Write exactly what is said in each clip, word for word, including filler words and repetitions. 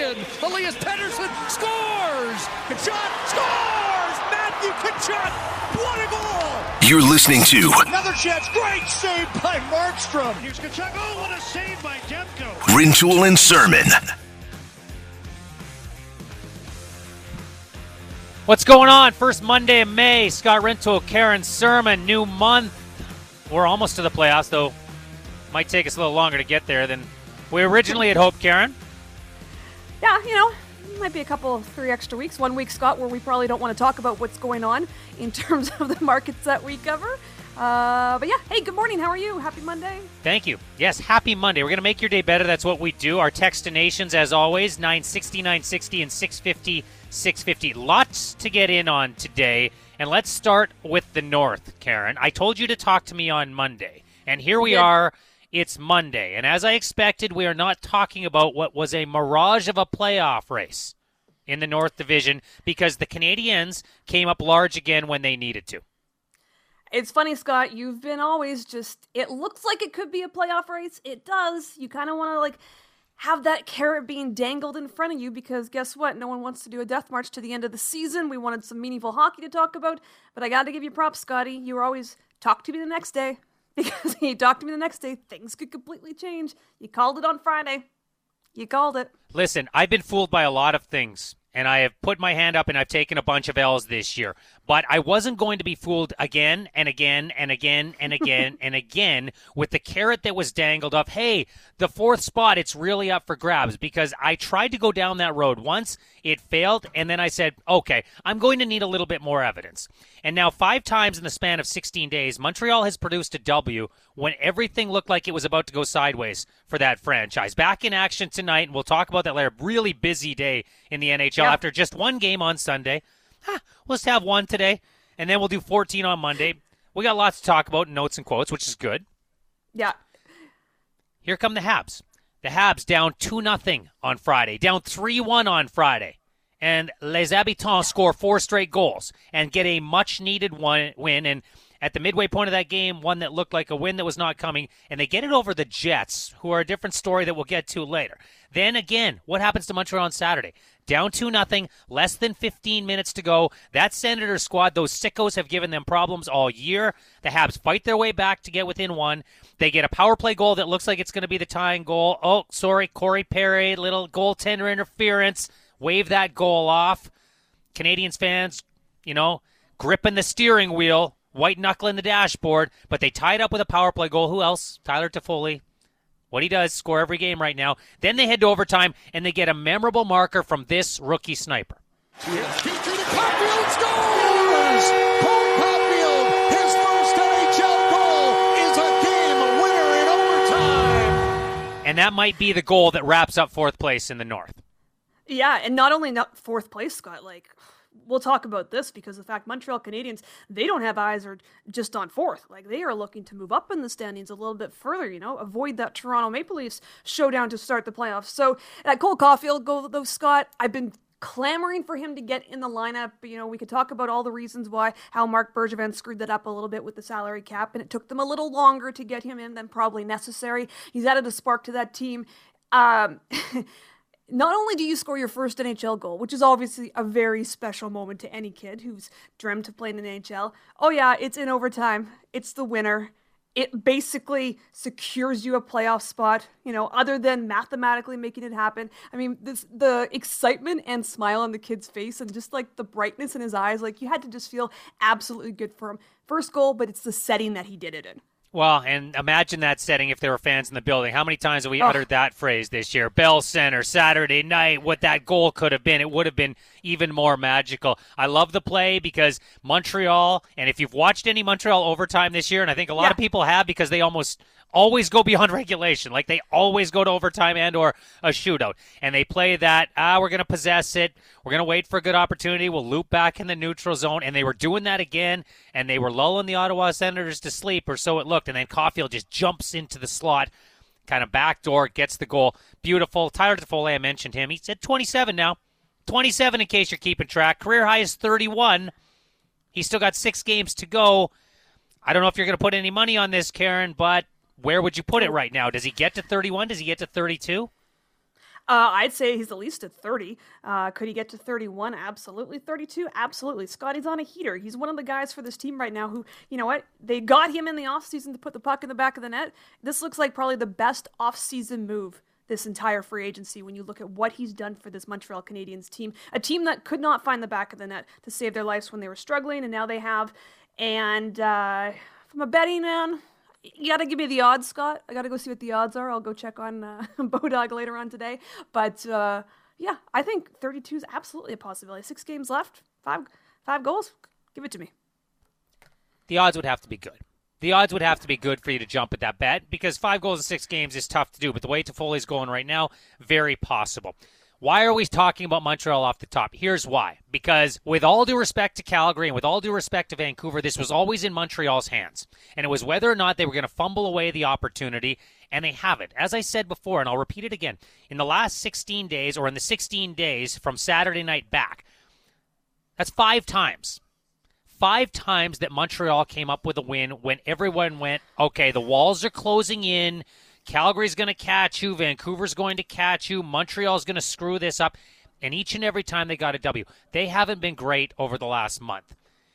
in. Elias Pettersson scores! Tkachuk scores! Matthew Tkachuk! What a goal! You're listening to another chance. Great save by Markstrom. Here's Tkachuk. Oh, what a save by Demko. Rintoul and Sermon. What's going on? First Monday of May. Scott Rintoul, Karen Sermon. New month. We're almost to the playoffs, though. Might take us a little longer to get there than we originally had hoped, Karen. Yeah, you know, might be a couple, three extra weeks. One week, Scott, where we probably don't want to talk about what's going on in terms of the markets that we cover. Uh, but yeah, hey, good morning. How are you? Happy Monday. Thank you. Yes, happy Monday. We're going to make your day better. That's what we do. Our textinations, as always, nine sixty, nine sixty, and six fifty, six fifty. Lots to get in on today. And let's start with the North, Karen. I told you to talk to me on Monday. And here we Good. are. It's Monday. And as I expected, we are not talking about what was a mirage of a playoff race in the North Division because the Canadiens came up large again when they needed to. It's funny, Scott, you've been always just, it looks like it could be a playoff race. It does. You kind of want to, like, have that carrot being dangled in front of you because guess what? No one wants to do a death march to the end of the season. We wanted some meaningful hockey to talk about, but I got to give you props, Scotty. You were always, talk to me the next day because you talked to me the next day, things could completely change. You called it on Friday. You called it. Listen, I've been fooled by a lot of things. And I have put my hand up and I've taken a bunch of L's this year. But I wasn't going to be fooled again and again and again and again and again with the carrot that was dangled of, hey, the fourth spot, it's really up for grabs. Because I tried to go down that road once, it failed, and then I said, okay, I'm going to need a little bit more evidence. And now five times in the span of sixteen days, Montreal has produced a W when everything looked like it was about to go sideways for that franchise. Back in action tonight, and we'll talk about that later. Really busy day in the N H L. Yeah. After just one game on Sunday. Huh, let's have one today, and then we'll do fourteen on Monday. We got lots to talk about, notes and quotes, which is good. Yeah. Here come the Habs. The Habs down two nothing on Friday, down three one on Friday. And Les Habitants score four straight goals and get a much-needed one win. And at the midway point of that game, one that looked like a win that was not coming, and they get it over the Jets, who are a different story that we'll get to later. Then again, what happens to Montreal on Saturday? Down two nothing, less than fifteen minutes to go. That Senator squad, those sickos have given them problems all year. The Habs fight their way back to get within one. They get a power play goal that looks like it's going to be the tying goal. Oh, sorry, Corey Perry, little goaltender interference. Wave that goal off. Canadiens fans, you know, gripping the steering wheel, white knuckling the dashboard, but they tied up with a power play goal. Who else? Tyler Toffoli. What he does, score every game right now. Then they head to overtime, and they get a memorable marker from this rookie sniper. Caufield scores! Cole Caufield, his first N H L goal is a game winner in overtime. And that might be the goal that wraps up fourth place in the North. Yeah, and not only not fourth place, Scott, like, we'll talk about this because the fact Montreal Canadiens, they don't have eyes or just on fourth. Like, they are looking to move up in the standings a little bit further, you know, avoid that Toronto Maple Leafs showdown to start the playoffs. So that Cole Caufield goal, though, Scott, I've been clamoring for him to get in the lineup. You know, we could talk about all the reasons why, how Marc Bergevin screwed that up a little bit with the salary cap, and it took them a little longer to get him in than probably necessary. He's added a spark to that team. Um... Not only do you score your first N H L goal, which is obviously a very special moment to any kid who's dreamt of playing in the N H L. Oh yeah, it's in overtime. It's the winner. It basically secures you a playoff spot, you know, other than mathematically making it happen. I mean, this, the excitement and smile on the kid's face and just like the brightness in his eyes, like you had to just feel absolutely good for him. First goal, but it's the setting that he did it in. Well, and imagine that setting if there were fans in the building. How many times have we oh. uttered that phrase this year? Bell Center, Saturday night, what that goal could have been. It would have been even more magical. I love the play because Montreal, and if you've watched any Montreal overtime this year, and I think a lot yeah. of people have because they almost always go beyond regulation. Like they always go to overtime and or a shootout. And they play that, ah, we're going to possess it. We're going to wait for a good opportunity. We'll loop back in the neutral zone. And they were doing that again, and they were lulling the Ottawa Senators to sleep, or so it looked. And then Caufield just jumps into the slot, kind of backdoor, gets the goal. Beautiful. Tyler Toffoli, I mentioned him. He's at twenty-seven now. twenty-seven in case you're keeping track. Career high is thirty-one. He's still got six games to go. I don't know if you're going to put any money on this, Karen, but where would you put it right now? Does he get to thirty-one? Does he get to thirty-two? Uh, I'd say he's at least at thirty. Uh, could he get to thirty-one? Absolutely. thirty-two? Absolutely. Scotty's on a heater. He's one of the guys for this team right now who, you know what, they got him in the offseason to put the puck in the back of the net. This looks like probably the best offseason move this entire free agency when you look at what he's done for this Montreal Canadiens team. A team that could not find the back of the net to save their lives when they were struggling, and now they have. And uh, from a betting man, you got to give me the odds, Scott. I got to go see what the odds are. I'll go check on uh, Bodog later on today. But, uh, yeah, I think thirty-two is absolutely a possibility. Six games left, five five goals. Give it to me. The odds would have to be good. The odds would have to be good for you to jump at that bet because five goals in six games is tough to do. But the way Toffoli's going right now, very possible. Why are we talking about Montreal off the top? Here's why. Because with all due respect to Calgary and with all due respect to Vancouver, this was always in Montreal's hands. And it was whether or not they were going to fumble away the opportunity, and they haven't. As I said before, and I'll repeat it again, in the last sixteen days, or in the sixteen days from Saturday night back, that's five times. Five times that Montreal came up with a win when everyone went, okay, the walls are closing in, Calgary's going to catch you. Vancouver's going to catch you. Montreal's going to screw this up. And each and every time they got a W. They haven't been great over the last month.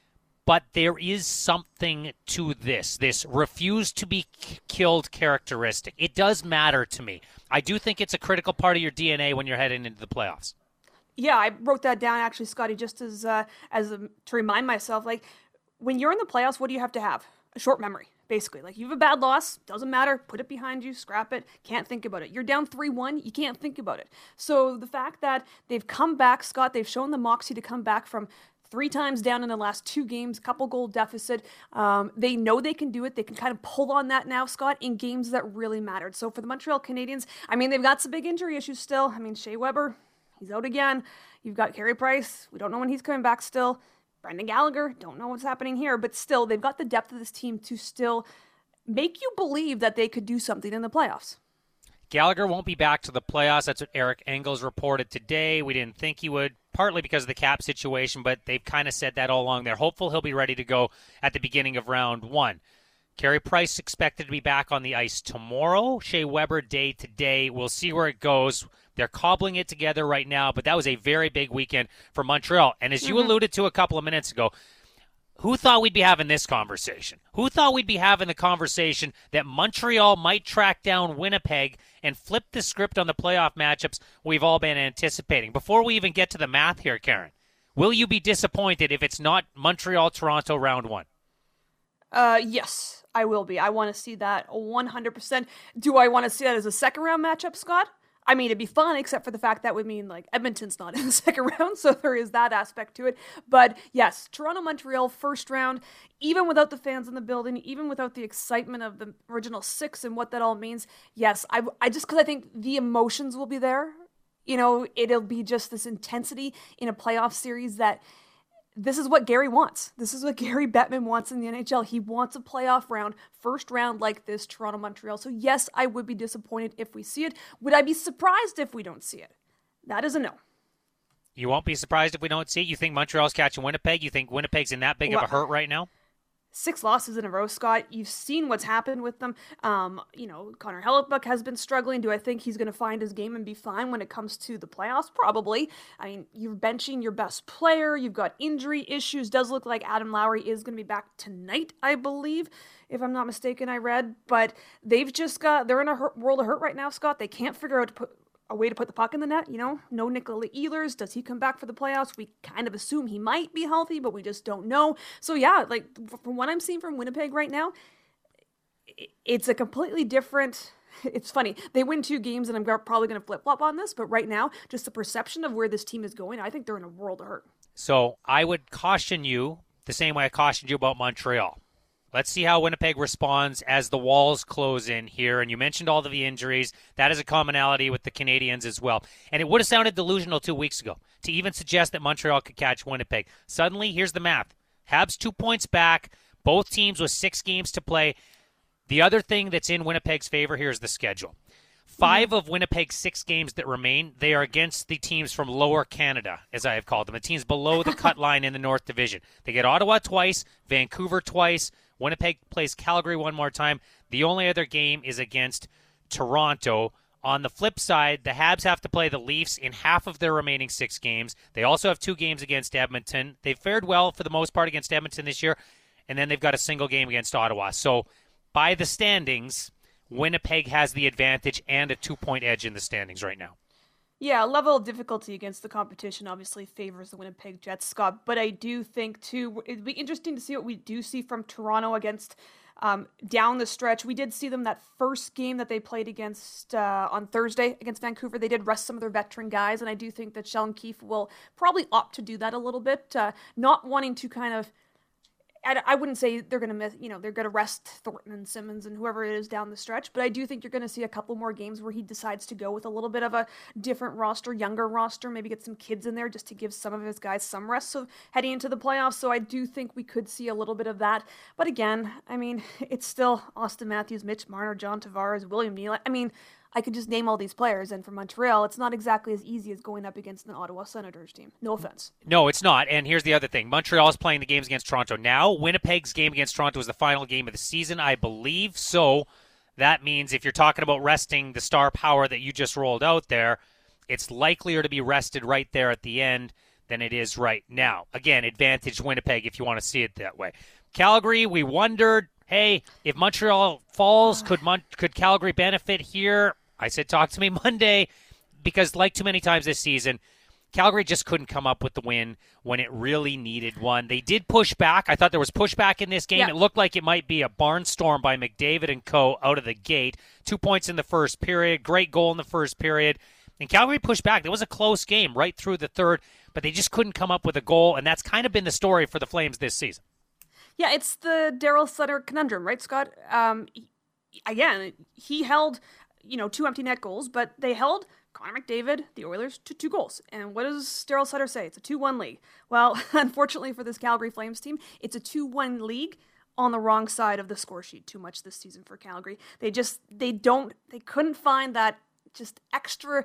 But there is something to this, this refuse to be k- killed characteristic. It does matter to me. I do think it's a critical part of your D N A when you're heading into the playoffs. Yeah, I wrote that down actually, Scotty, just as uh, as a, to remind myself, like, when you're in the playoffs, what do you have to have? A short memory. Basically, like, you have a bad loss, doesn't matter, put it behind you, scrap it, can't think about it. You're down three one, you can't think about it. So the fact that they've come back, Scott, they've shown the moxie to come back from three times down in the last two games, couple goal deficit. Um, they know they can do it. They can kind of pull on that now, Scott, in games that really mattered. So for the Montreal Canadiens, I mean, they've got some big injury issues still. I mean, Shea Weber, he's out again. You've got Carey Price. We don't know when he's coming back still. Brendan Gallagher, don't know what's happening here, but still, they've got the depth of this team to still make you believe that they could do something in the playoffs. Gallagher won't be back to the playoffs. That's what Eric Engels reported today. We didn't think he would, partly because of the cap situation, but they've kind of said that all along. They're hopeful he'll be ready to go at the beginning of round one. Carey Price expected to be back on the ice tomorrow. Shea Weber day to day. We'll see where it goes. They're cobbling it together right now, but that was a very big weekend for Montreal. And as you mm-hmm. alluded to a couple of minutes ago, who thought we'd be having this conversation? Who thought we'd be having the conversation that Montreal might track down Winnipeg and flip the script on the playoff matchups we've all been anticipating? Before we even get to the math here, Karen, will you be disappointed if it's not Montreal-Toronto round one? Uh, yes, I will be. I want to see that one hundred percent. Do I want to see that as a second-round matchup, Scott? I mean, it'd be fun, except for the fact that would mean, like, Edmonton's not in the second round, so there is that aspect to it. But, yes, Toronto-Montreal first round, even without the fans in the building, even without the excitement of the original six and what that all means, yes, I, I just, because I think the emotions will be there. You know, it'll be just this intensity in a playoff series that this is what Gary wants. This is what Gary Bettman wants in the N H L. He wants a playoff round, first round like this, Toronto-Montreal. So yes, I would be disappointed if we see it. Would I be surprised if we don't see it? That is a no. You won't be surprised if we don't see it? You think Montreal's catching Winnipeg? You think Winnipeg's in that big well, of a hurt right now? Six losses in a row, Scott. You've seen what's happened with them. Um, you know, Connor Hellebuyck has been struggling. Do I think he's going to find his game and be fine when it comes to the playoffs? Probably. I mean, you're benching your best player. You've got injury issues. Does look like Adam Lowry is going to be back tonight, I believe, if I'm not mistaken, I read. But they've just got, they're in a hurt, world of hurt right now, Scott. They can't figure out to put a way to put the puck in the net, you know? No Nikola Ehlers. Does he come back for the playoffs? We kind of assume he might be healthy, but we just don't know. So yeah, like, from what I'm seeing from Winnipeg right now, it's a completely different... It's funny. They win two games, and I'm probably going to flip-flop on this, but right now, just the perception of where this team is going, I think they're in a world of hurt. So I would caution you the same way I cautioned you about Montreal. Let's see how Winnipeg responds as the walls close in here. And you mentioned all of the injuries. That is a commonality with the Canadiens as well. And it would have sounded delusional two weeks ago to even suggest that Montreal could catch Winnipeg. Suddenly, here's the math. Habs two points back. Both teams with six games to play. The other thing that's in Winnipeg's favor here is the schedule. Five of Winnipeg's six games that remain, they are against the teams from Lower Canada, as I have called them, the teams below the cut line in the North Division. They get Ottawa twice, Vancouver twice, Winnipeg plays Calgary one more time. The only other game is against Toronto On the flip side, the Habs have to play the Leafs in half of their remaining six games. They also have two games against Edmonton. They've fared well for the most part against Edmonton this year, and then they've got a single game against Ottawa. So by the standings, Winnipeg has the advantage and a two-point edge in the standings right now. Yeah, level of difficulty against the competition obviously favors the Winnipeg Jets, Scott. But I do think, too, it'd be interesting to see what we do see from Toronto against um, down the stretch. We did see them that first game that they played against uh, on Thursday against Vancouver. They did rest some of their veteran guys, and I do think that Sheldon Keefe will probably opt to do that a little bit, uh, not wanting to kind of I wouldn't say they're going to miss, you know, they're going to rest Thornton and Simmons and whoever it is down the stretch, but I do think you're going to see a couple more games where he decides to go with a little bit of a different roster, younger roster, maybe get some kids in there just to give some of his guys some rest so heading into the playoffs. So I do think we could see a little bit of that. But again, I mean, it's still Austin Matthews, Mitch Marner, John Tavares, William Neal. I mean, I could just name all these players, and for Montreal, it's not exactly as easy as going up against an Ottawa Senators team. No offense. No, it's not. And here's the other thing. Montreal is playing the games against Toronto now. Winnipeg's game against Toronto is the final game of the season, I believe. So that means if you're talking about resting the star power that you just rolled out there, it's likelier to be rested right there at the end than it is right now. Again, advantage Winnipeg if you want to see it that way. Calgary, we wondered, hey, if Montreal falls, could Mon- could Calgary benefit here? I said, talk to me Monday, because like too many times this season, Calgary just couldn't come up with the win when it really needed one. They did push back. I thought there was pushback in this game. Yeah. It looked like it might be a barnstorm by McDavid and co. out of the gate. Two points in the first period, great goal in the first period. And Calgary pushed back. It was a close game right through the third, but they just couldn't come up with a goal, and that's kind of been the story for the Flames this season. Yeah, it's the Daryl Sutter conundrum, right, Scott? Um, again, he held... you know, two empty net goals, but they held Connor McDavid, the Oilers, to two goals. And what does Daryl Sutter say? It's a two one league. Well, unfortunately for this Calgary Flames team, it's a two one league on the wrong side of the score sheet too much this season for Calgary. They just, they don't, they couldn't find that just extra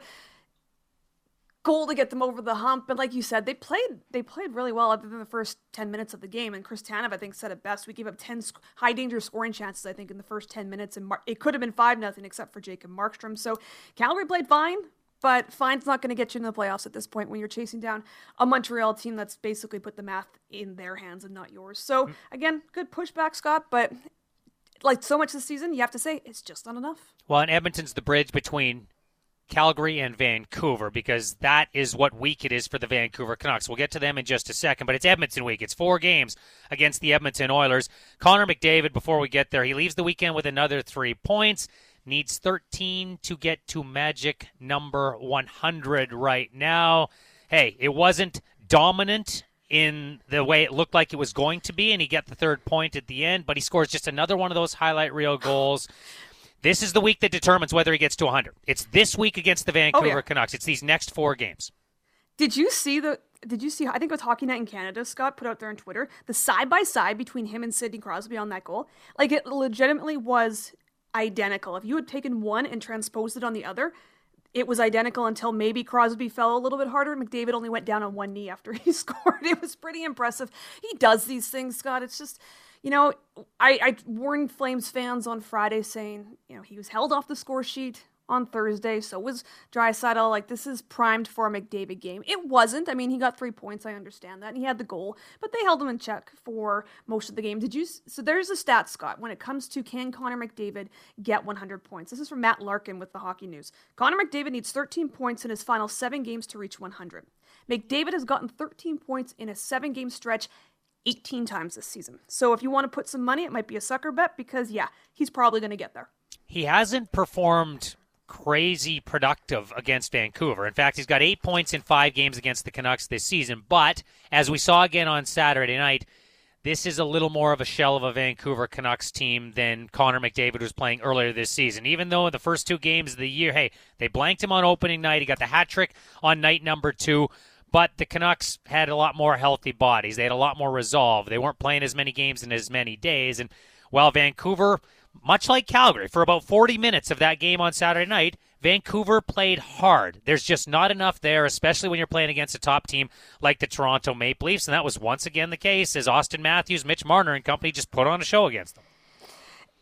goal to get them over the hump. And like you said, they played they played really well other than the first ten minutes of the game. And Chris Tanev, I think, said it best. We gave up ten sc- high danger scoring chances, I think, in the first ten minutes. And Mar- it could have been five nothing except for Jacob Markstrom. So Calgary played fine, but fine's not going to get you into the playoffs at this point when you're chasing down a Montreal team that's basically put the math in their hands and not yours. So again, good pushback, Scott, but like so much this season, you have to say it's just not enough. Well, and Edmonton's the bridge between Calgary and Vancouver, because that is what week it is for the Vancouver Canucks. We'll get to them in just a second, but it's Edmonton week. It's four games against the Edmonton Oilers. Connor McDavid, before we get there, he leaves the weekend with another three points, needs thirteen to get to magic number one hundred right now. Hey, it wasn't dominant in the way it looked like it was going to be, and he got the third point at the end, but he scores just another one of those highlight reel goals. This is the week that determines whether he gets to one hundred. It's this week against the Vancouver oh, yeah. Canucks. It's these next four games. Did you see the, did you see, I think it was Hockey Night in Canada, Scott, put out there on Twitter, the side-by-side between him and Sidney Crosby on that goal? Like, it legitimately was identical. If you had taken one and transposed it on the other, it was identical until maybe Crosby fell a little bit harder. McDavid only went down on one knee after he scored. It was pretty impressive. He does these things, Scott. It's just... You know, I, I warned Flames fans on Friday saying, you know, he was held off the score sheet on Thursday. So was Draisaitl. Like, this is primed for a McDavid game. It wasn't. I mean, he got three points. I understand that. And he had the goal. But they held him in check for most of the game. Did you? So there's a stat, Scott, when it comes to can Connor McDavid get one hundred points. This is from Matt Larkin with the Hockey News. Connor McDavid needs thirteen points in his final seven games to reach one hundred. McDavid has gotten thirteen points in a seven-game stretch eighteen times this season. So if you want to put some money, it might be a sucker bet because, yeah, he's probably going to get there. He hasn't performed crazy productive against Vancouver. In fact, he's got eight points in five games against the Canucks this season. But as we saw again on Saturday night, this is a little more of a shell of a Vancouver Canucks team than Connor McDavid was playing earlier this season. Even though in the first two games of the year, hey, they blanked him on opening night. He got the hat trick on night number two. But the Canucks had a lot more healthy bodies. They had a lot more resolve. They weren't playing as many games in as many days. And while Vancouver, much like Calgary, for about forty minutes of that game on Saturday night, Vancouver played hard. There's just not enough there, especially when you're playing against a top team like the Toronto Maple Leafs. And that was once again the case as Austin Matthews, Mitch Marner and company just put on a show against them.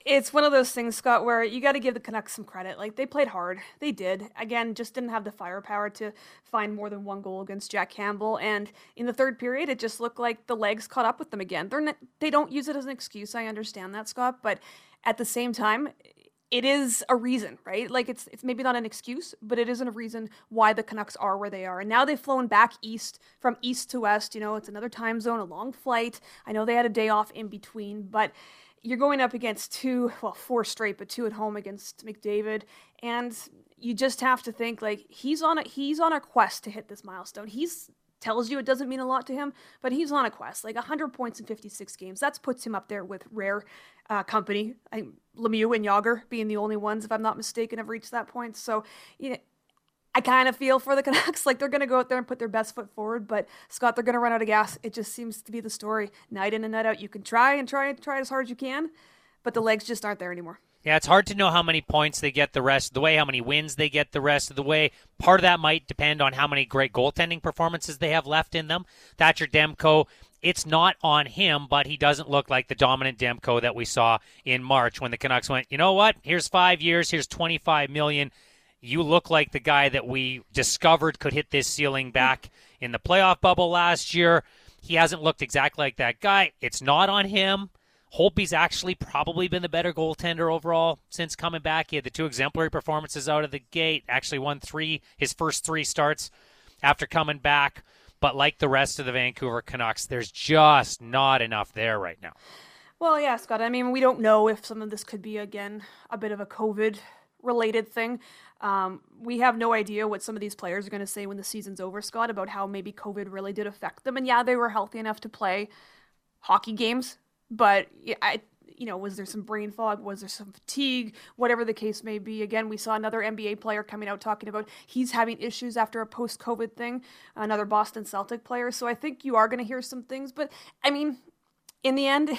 It's one of those things, Scott, where you got to give the Canucks some credit. Like, they played hard. They did. Again, just didn't have the firepower to find more than one goal against Jack Campbell. And in the third period, it just looked like the legs caught up with them again. They're not, they don't use it as an excuse. I understand that, Scott. But at the same time, it is a reason, right? Like, it's it's maybe not an excuse, but it isn't a reason why the Canucks are where they are. And now they've flown back east, from east to west. You know, it's another time zone, a long flight. I know they had a day off in between, but you're going up against two, well, four straight, but two at home against McDavid. And you just have to think, like, he's on a, he's on a quest to hit this milestone. He's tells you it doesn't mean a lot to him, but he's on a quest. Like, one hundred points in fifty-six games. That puts him up there with rare uh, company. I, Lemieux and Jágr being the only ones, if I'm not mistaken, have reached that point. So, you know, I kind of feel for the Canucks. Like, they're going to go out there and put their best foot forward, but Scott, they're going to run out of gas. It just seems to be the story. Night in and night out. You can try and try and try as hard as you can, but the legs just aren't there anymore. Yeah, it's hard to know how many points they get the rest of the way, how many wins they get the rest of the way. Part of that might depend on how many great goaltending performances they have left in them. Thatcher Demko, it's not on him, but he doesn't look like the dominant Demko that we saw in March when the Canucks went, you know what, here's five years, here's twenty-five million dollars. You look like the guy that we discovered could hit this ceiling back in the playoff bubble last year. He hasn't looked exactly like that guy. It's not on him. Holtby's actually probably been the better goaltender overall since coming back. He had the two exemplary performances out of the gate, actually won three, his first three starts after coming back. But like the rest of the Vancouver Canucks, there's just not enough there right now. Well, yeah, Scott, I mean, we don't know if some of this could be, again, a bit of a COVID-related thing. Um, we have no idea what some of these players are going to say when the season's over, Scott, about how maybe COVID really did affect them. And yeah, they were healthy enough to play hockey games, but I, you know, was there some brain fog? Was there some fatigue? Whatever the case may be. Again, we saw another N B A player coming out talking about he's having issues after a post-COVID thing, another Boston Celtic player. So I think you are going to hear some things, but I mean, in the end,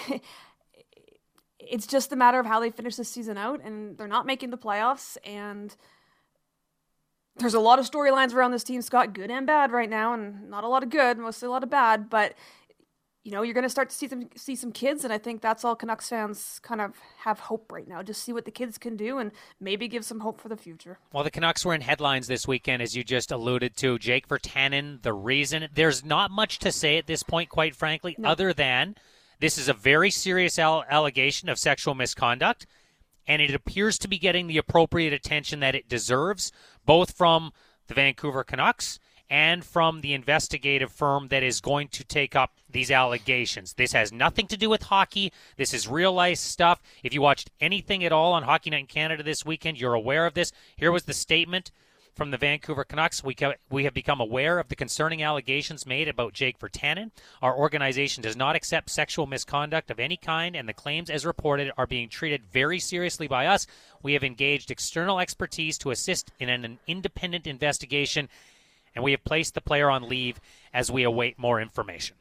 it's just a matter of how they finish the season out, and they're not making the playoffs, and there's a lot of storylines around this team, Scott, good and bad right now, and not a lot of good, mostly a lot of bad, but, you know, you're going to start to see them see some kids, and I think that's all Canucks fans kind of have hope right now. Just see what the kids can do and maybe give some hope for the future. Well, the Canucks were in headlines this weekend, as you just alluded to. Jake Virtanen, the reason. There's not much to say at this point, quite frankly, no. other than this is a very serious al- allegation of sexual misconduct, and it appears to be getting the appropriate attention that it deserves, both from the Vancouver Canucks and from the investigative firm that is going to take up these allegations. This has nothing to do with hockey. This is real-life stuff. If you watched anything at all on Hockey Night in Canada this weekend, you're aware of this. Here was the statement from the Vancouver Canucks. We we have become aware of the concerning allegations made about Jake Virtanen. Our organization does not accept sexual misconduct of any kind, and the claims as reported are being treated very seriously by us. We have engaged external expertise to assist in an independent investigation, and we have placed the player on leave as we await more information.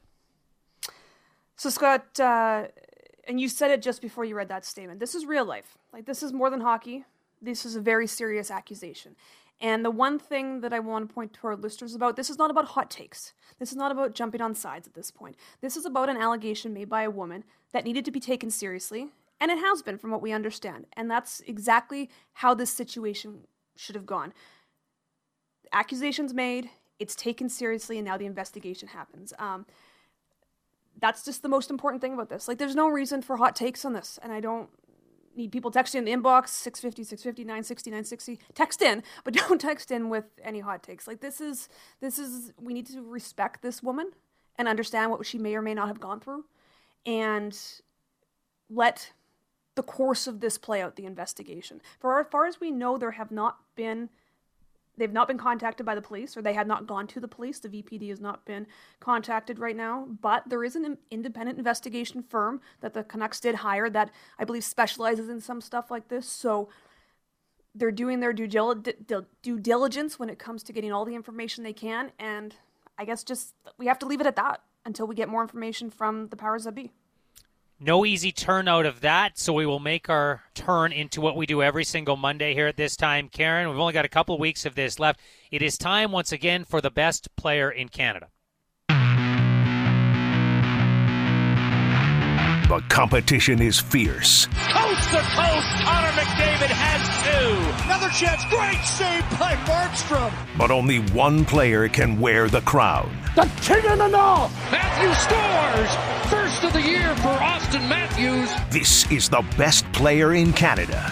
So, Scott, uh, and you said it just before you read that statement. This is real life. Like, this is more than hockey. This is a very serious accusation. And the one thing that I want to point to our listeners about, this is not about hot takes. This is not about jumping on sides at this point. This is about an allegation made by a woman that needed to be taken seriously, and it has been from what we understand. And that's exactly how this situation should have gone. Accusations made, it's taken seriously, and now the investigation happens. Um, that's just the most important thing about this. Like, there's no reason for hot takes on this, and I don't need people texting in the inbox, six fifty, six fifty, nine sixty, nine sixty. Text in, but don't text in with any hot takes. Like, this is, this is, we need to respect this woman and understand what she may or may not have gone through, and let the course of this play out, the investigation. For as far as we know, there have not been, they've not been contacted by the police, or they have not gone to the police. The V P D has not been contacted right now, but there is an independent investigation firm that the Canucks did hire that I believe specializes in some stuff like this. So they're doing their due, due diligence when it comes to getting all the information they can. And I guess just we have to leave it at that until we get more information from the powers that be. No easy turn out of that, so we will make our turn into what we do every single Monday here at this time. Karen, we've only got a couple of weeks of this left. It is time once again for the best player in Canada. The competition is fierce. Coast to coast, Connor McDavid has two. Another chance. Great save by Markstrom. But only one player can wear the crown. The king of the north. Matthews scores! First of the year for Austin Matthews. This is the best player in Canada.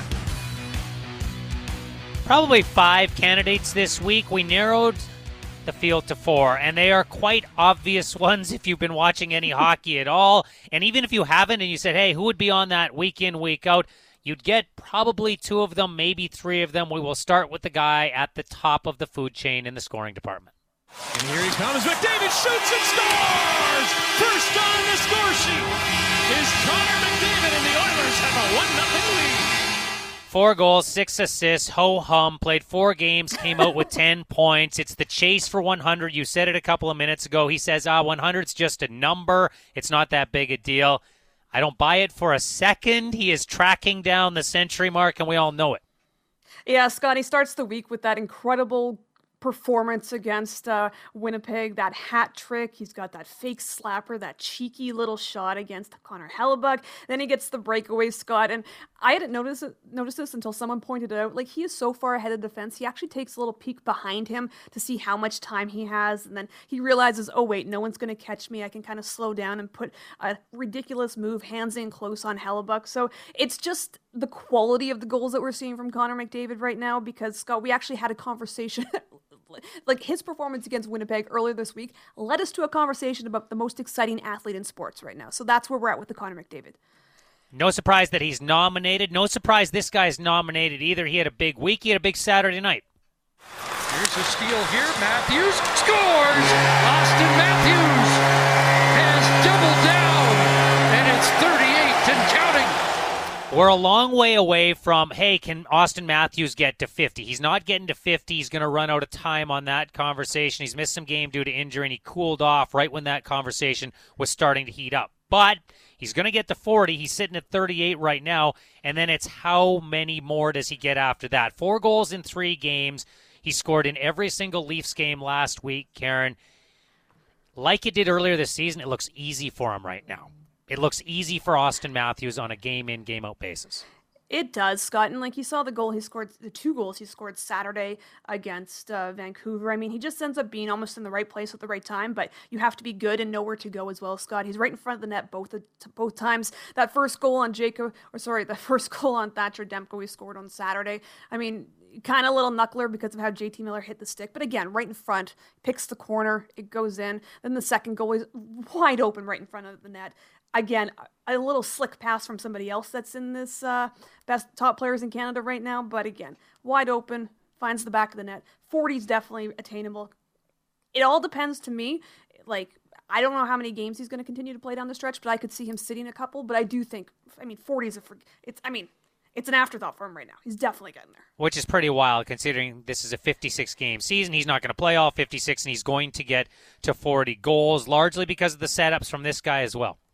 Probably five candidates this week. We narrowed the field to four, and they are quite obvious ones if you've been watching any hockey at all. And even if you haven't and you said, hey, who would be on that week in, week out, you'd get probably two of them, maybe three of them. We will start with the guy at the top of the food chain in the scoring department. And here he comes. McDavid shoots and scores! First on the score sheet is Connor McDavid, and the Oilers have a one nothing lead. Four goals, six assists, ho-hum, played four games, came out with ten points. It's the chase for one hundred. You said it a couple of minutes ago. He says, ah, one hundred's just a number. It's not that big a deal. I don't buy it for a second. He is tracking down the century mark, and we all know it. Yeah, Scott, he starts the week with that incredible performance against uh, Winnipeg, that hat trick. He's got that fake slapper, that cheeky little shot against Connor Hellebuyck. Then he gets the breakaway, Scott. And I hadn't noticed it, noticed this until someone pointed it out. Like, he is so far ahead of the defense. He actually takes a little peek behind him to see how much time he has. And then he realizes, oh, wait, no one's going to catch me. I can kind of slow down and put a ridiculous move, hands in close on Hellebuyck. So it's just the quality of the goals that we're seeing from Connor McDavid right now, because, Scott, we actually had a conversation like his performance against Winnipeg earlier this week led us to a conversation about the most exciting athlete in sports right now. So that's where we're at with the Connor McDavid. No surprise that he's nominated. No surprise this guy's nominated either. He had a big week. He had a big Saturday night. Here's a steal here. Matthews scores! Austin Matthews has doubled down, and it's thirty-eight and counting. We're a long way away from, hey, can Austin Matthews get to fifty? He's not getting to fifty. He's going to run out of time on that conversation. He's missed some game due to injury, and he cooled off right when that conversation was starting to heat up. But he's going to get to forty. He's sitting at thirty-eight right now, and then it's how many more does he get after that? Four goals in three games. He scored in every single Leafs game last week, Karen. Like it did earlier this season, it looks easy for him right now. It looks easy for Austin Matthews on a game-in, game-out basis. It does, Scott. And like you saw the goal he scored, the two goals he scored Saturday against uh, Vancouver. I mean, he just ends up being almost in the right place at the right time, but you have to be good and know where to go as well, Scott. He's right in front of the net both both times. That first goal on Jacob, or sorry, the first goal on Thatcher Demko he scored on Saturday. I mean, kind of a little knuckler because of how J T Miller hit the stick. But again, right in front, picks the corner, it goes in. Then the second goal is wide open right in front of the net. Again, a little slick pass from somebody else that's in this uh, best top players in Canada right now. But again, wide open, finds the back of the net. forty is definitely attainable. It all depends to me. Like, I don't know how many games he's going to continue to play down the stretch, but I could see him sitting a couple. But I do think, I mean, forty is a, it's, I mean, it's an afterthought for him right now. He's definitely getting there. Which is pretty wild considering this is a fifty-six game season. He's not going to play all fifty-six, and he's going to get to forty goals, largely because of the setups from this guy as well.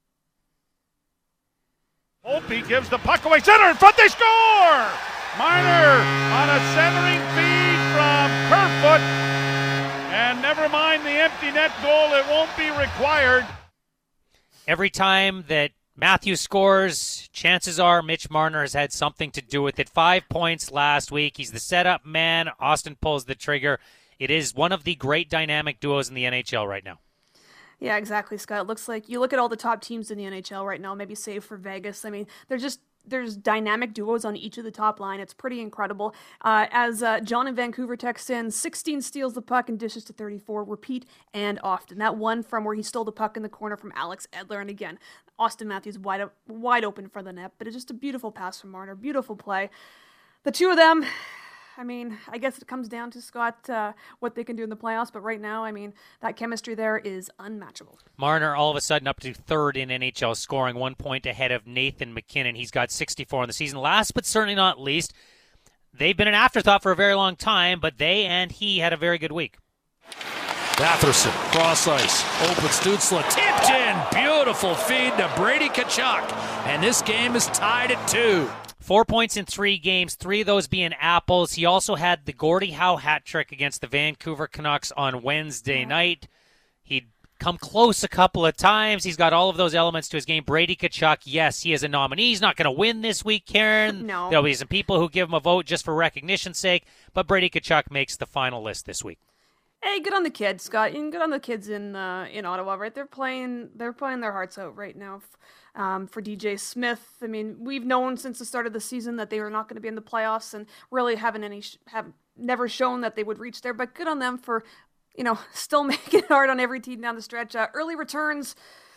Opie gives the puck away. Center in front. They score! Marner on a centering feed from Kerfoot. And never mind the empty net goal. It won't be required. Every time that Matthews scores, chances are Mitch Marner has had something to do with it. Five points last week. He's the setup man. Austin pulls the trigger. It is one of the great dynamic duos in the N H L right now. Yeah, exactly, Scott. It looks like you look at all the top teams in the N H L right now, maybe save for Vegas. I mean, they're just there's dynamic duos on each of the top line. It's pretty incredible. Uh, as uh, John in Vancouver texts in, sixteen steals the puck and dishes to thirty-four, repeat and often. That one from where he stole the puck in the corner from Alex Edler. And again, Austin Matthews wide, up, wide open for the net, but it's just a beautiful pass from Marner. Beautiful play. The two of them, I mean, I guess it comes down to, Scott, uh, what they can do in the playoffs. But right now, I mean, that chemistry there is unmatchable. Marner all of a sudden up to third in N H L scoring, one point ahead of Nathan McKinnon. He's got sixty-four in the season. Last but certainly not least, they've been an afterthought for a very long time, but they and he had a very good week. Batherson, cross ice, open Stützle, tipped in, beautiful feed to Brady Tkachuk, and this game is tied at two. Four points in three games, three of those being Apples. He also had the Gordie Howe hat trick against the Vancouver Canucks on Wednesday night. He come close a couple of times. He's got all of those elements to his game. Brady Tkachuk, yes, he is a nominee. He's not going to win this week, Karen. No. There'll be some people who give him a vote just for recognition's sake, but Brady Tkachuk makes the final list this week. Hey, good on the kids, Scott. And good on the kids in uh, in Ottawa, right? They're playing they're playing their hearts out right now. Um, for D J Smith, I mean, we've known since the start of the season that they were not going to be in the playoffs, and really haven't any sh- have never shown that they would reach there. But good on them for, you know, still making it hard on every team down the stretch. Uh, early returns,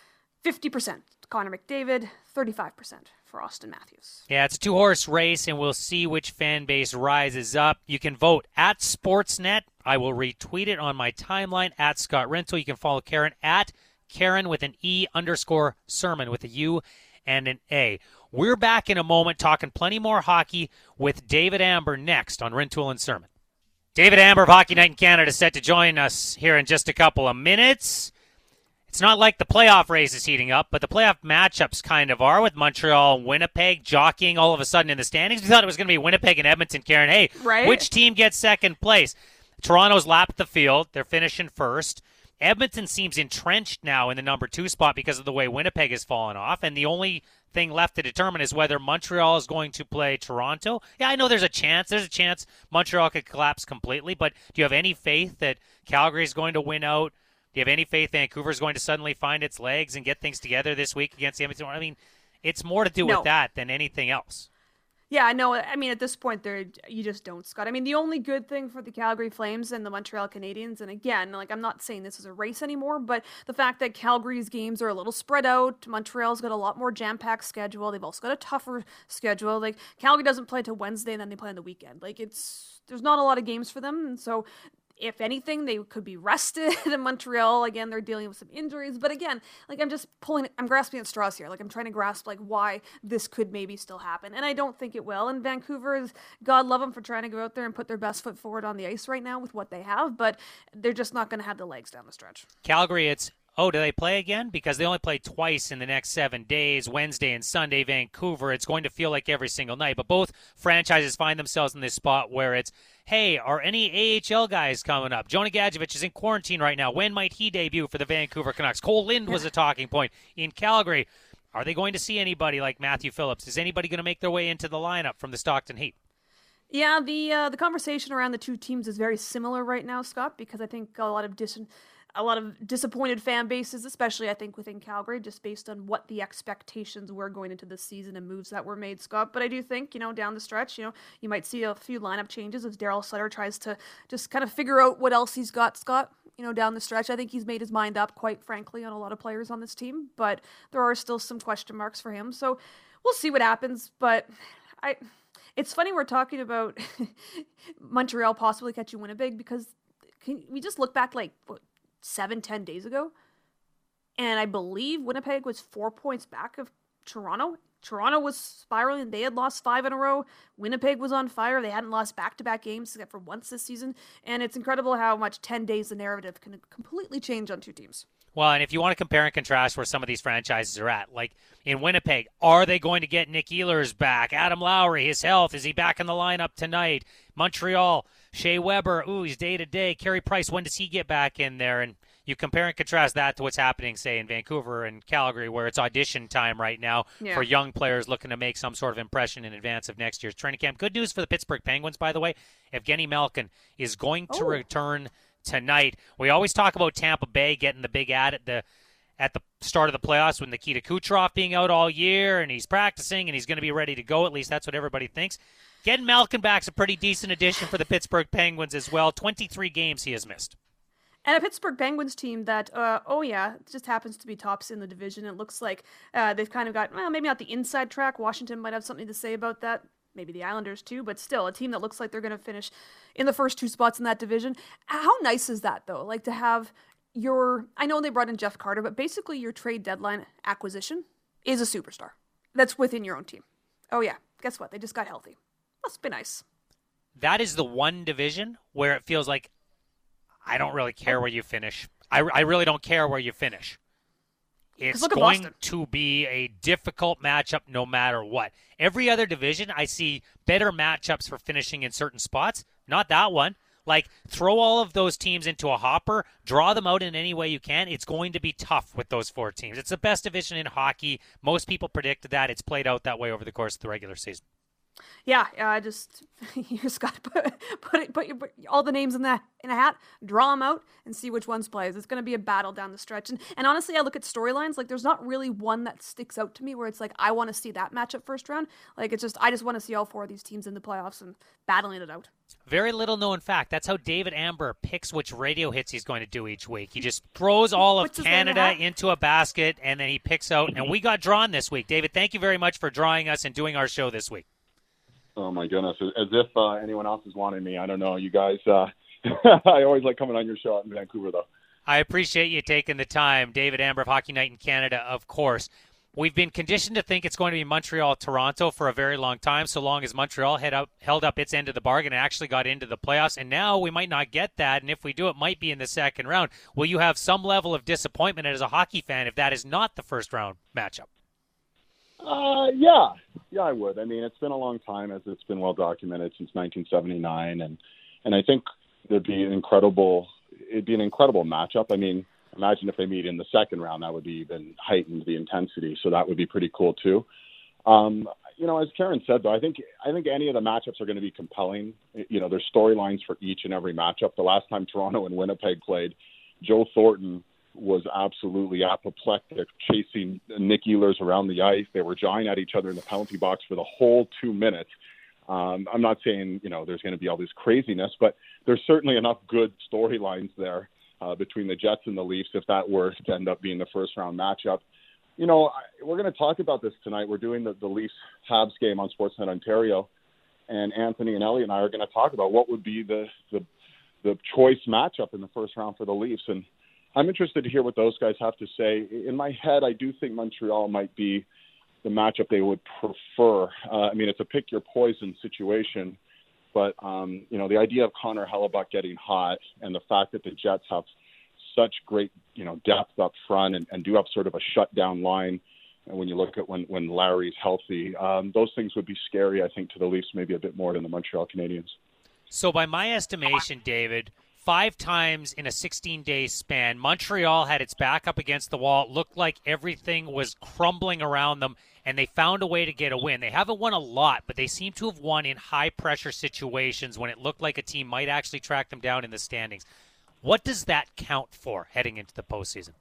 fifty percent. Connor McDavid, thirty-five percent for Austin Matthews. Yeah, it's a two-horse race, and we'll see which fan base rises up. You can vote at Sportsnet. I will retweet it on my timeline at Scott Rental. You can follow Karen at Karen with an E underscore Sermon with a U and an A. We're back in a moment talking plenty more hockey with David Amber next on Rentoul and Sermon. David Amber of Hockey Night in Canada is set to join us here in just a couple of minutes. It's not like the playoff race is heating up, but the playoff matchups kind of are with Montreal and Winnipeg jockeying all of a sudden in the standings. We thought it was going to be Winnipeg and Edmonton, Karen. Hey, right? Which team gets second place? Toronto's lapped the field. They're finishing first. Edmonton seems entrenched now in the number two spot because of the way Winnipeg has fallen off, and the only thing left to determine is whether Montreal is going to play Toronto. Yeah, I know there's a chance. There's a chance Montreal could collapse completely, but do you have any faith that Calgary is going to win out? Do you have any faith Vancouver is going to suddenly find its legs and get things together this week against the Edmonton? I mean, it's more to do No. with that than anything else. Yeah, I know. I mean, at this point, there you just don't, Scott. I mean, the only good thing for the Calgary Flames and the Montreal Canadiens, and again, like I'm not saying this is a race anymore, but the fact that Calgary's games are a little spread out, Montreal's got a lot more jam-packed schedule. They've also got a tougher schedule. Like Calgary doesn't play till Wednesday, and then they play on the weekend. Like it's there's not a lot of games for them, and so. If anything, they could be rested in Montreal. Again, they're dealing with some injuries. But again, like I'm just pulling, I'm grasping at straws here. Like I'm trying to grasp like why this could maybe still happen. And I don't think it will. And Vancouver is, God love them for trying to go out there and put their best foot forward on the ice right now with what they have. But they're just not going to have the legs down the stretch. Calgary, it's, oh, do they play again? Because they only play twice in the next seven days, Wednesday and Sunday, Vancouver. It's going to feel like every single night. But both franchises find themselves in this spot where it's, hey, are any A H L guys coming up? Jonah Gadjevich is in quarantine right now. When might he debut for the Vancouver Canucks? Cole Lind was a talking point. In Calgary, are they going to see anybody like Matthew Phillips? Is anybody going to make their way into the lineup from the Stockton Heat? Yeah, the uh, the conversation around the two teams is very similar right now, Scott, because I think a lot of dis- a lot of disappointed fan bases, especially I think within Calgary, just based on what the expectations were going into this season and moves that were made, Scott. But I do think, you know, down the stretch, you know, you might see a few lineup changes as Darryl Sutter tries to just kind of figure out what else he's got, Scott. You know, down the stretch, I think he's made his mind up, quite frankly, on a lot of players on this team, but there are still some question marks for him. So we'll see what happens. But I, it's funny we're talking about Montreal possibly catching Winnipeg because can we just look back like what, seven, ten days ago, and I believe Winnipeg was four points back of Toronto. Toronto was spiraling. They had lost five in a row. Winnipeg was on fire. They hadn't lost back-to-back games except for once this season, and it's incredible how much ten days the narrative can completely change on two teams. Well, and if you want to compare and contrast where some of these franchises are at, like in Winnipeg, are they going to get Nick Ehlers back? Adam Lowry, his health, is he back in the lineup tonight? Montreal, Shea Weber, ooh, he's day-to-day. Carey Price, when does he get back in there? And you compare and contrast that to what's happening, say, in Vancouver and Calgary, where it's audition time right now yeah. for young players looking to make some sort of impression in advance of next year's training camp. Good news for the Pittsburgh Penguins, by the way. Evgeny Malkin is going to oh. return tonight. We always talk about Tampa Bay getting the big ad at the at the start of the playoffs with Nikita Kucherov being out all year, and he's practicing, and he's going to be ready to go. At least that's what everybody thinks. Getting Malkin back's a pretty decent addition for the Pittsburgh Penguins as well. twenty-three games he has missed. And a Pittsburgh Penguins team that, uh, oh yeah, just happens to be tops in the division. It looks like uh, they've kind of got, well, maybe not the inside track. Washington might have something to say about that. Maybe the Islanders too, but still a team that looks like they're going to finish in the first two spots in that division. How nice is that, though? Like to have your, I know they brought in Jeff Carter, but basically your trade deadline acquisition is a superstar that's within your own team. Oh yeah, guess what? They just got healthy. Must be nice. That is the one division where it feels like I don't really care where you finish. I, I really don't care where you finish. It's going Boston. to be a difficult matchup no matter what. Every other division, I see better matchups for finishing in certain spots. Not that one. Like, throw all of those teams into a hopper, draw them out in any way you can. It's going to be tough with those four teams. It's the best division in hockey. Most people predicted that. It's played out that way over the course of the regular season. Yeah, yeah. I just you just got to put put, it, put, your, put all the names in that in a hat, draw them out, and see which ones plays. It's going to be a battle down the stretch. And and honestly, I look at storylines, like there's not really one that sticks out to me where it's like I want to see that matchup first round. Like it's just I just want to see all four of these teams in the playoffs and battling it out. Very little known fact. That's how David Amber picks which radio hits he's going to do each week. He just throws all of Canada into a basket, and then he picks out. And we got drawn this week. David, thank you very much for drawing us and doing our show this week. Oh, my goodness. As if uh, anyone else is wanting me. I don't know. You guys, uh, I always like coming on your show out in Vancouver, though. I appreciate you taking the time. David Amber of Hockey Night in Canada, of course. We've been conditioned to think it's going to be Montreal-Toronto for a very long time, so long as Montreal had up, held up its end of the bargain and actually got into the playoffs. And now we might not get that, and if we do, it might be in the second round. Will you have some level of disappointment as a hockey fan if that is not the first-round matchup? Uh, yeah. Yeah, I would. I mean, it's been a long time, as it's been well documented, since nineteen seventy-nine, and and I think there'd be an incredible, it'd be an incredible matchup. I mean, imagine if they meet in the second round, that would be even heightened the intensity, so that would be pretty cool too. Um, you know, as Karen said, though, I think I think any of the matchups are going to be compelling. You know, there's storylines for each and every matchup. The last time Toronto and Winnipeg played, Joe Thornton was absolutely apoplectic, chasing Nick Ehlers around the ice. They were jawing at each other in the penalty box for the whole two minutes. Um, I'm not saying, you know, there's going to be all this craziness, but there's certainly enough good storylines there uh, between the Jets and the Leafs if that were to end up being the first-round matchup. You know, I, we're going to talk about this tonight. We're doing the, the Leafs-Habs game on Sportsnet Ontario, and Anthony and Elliot and I are going to talk about what would be the, the the choice matchup in the first round for the Leafs. And I'm interested to hear what those guys have to say. In my head, I do think Montreal might be the matchup they would prefer. Uh, I mean, it's a pick-your-poison situation, but, um, you know, the idea of Connor Hellebuyck getting hot and the fact that the Jets have such great, you know, depth up front and, and do have sort of a shutdown line, and when you look at when, when Larry's healthy, um, those things would be scary, I think, to the Leafs maybe a bit more than the Montreal Canadiens. So by my estimation, David, five times in a sixteen-day span, Montreal had its back up against the wall. It looked like everything was crumbling around them, and they found a way to get a win. They haven't won a lot, but they seem to have won in high-pressure situations when it looked like a team might actually track them down in the standings. What does that count for heading into the postseason?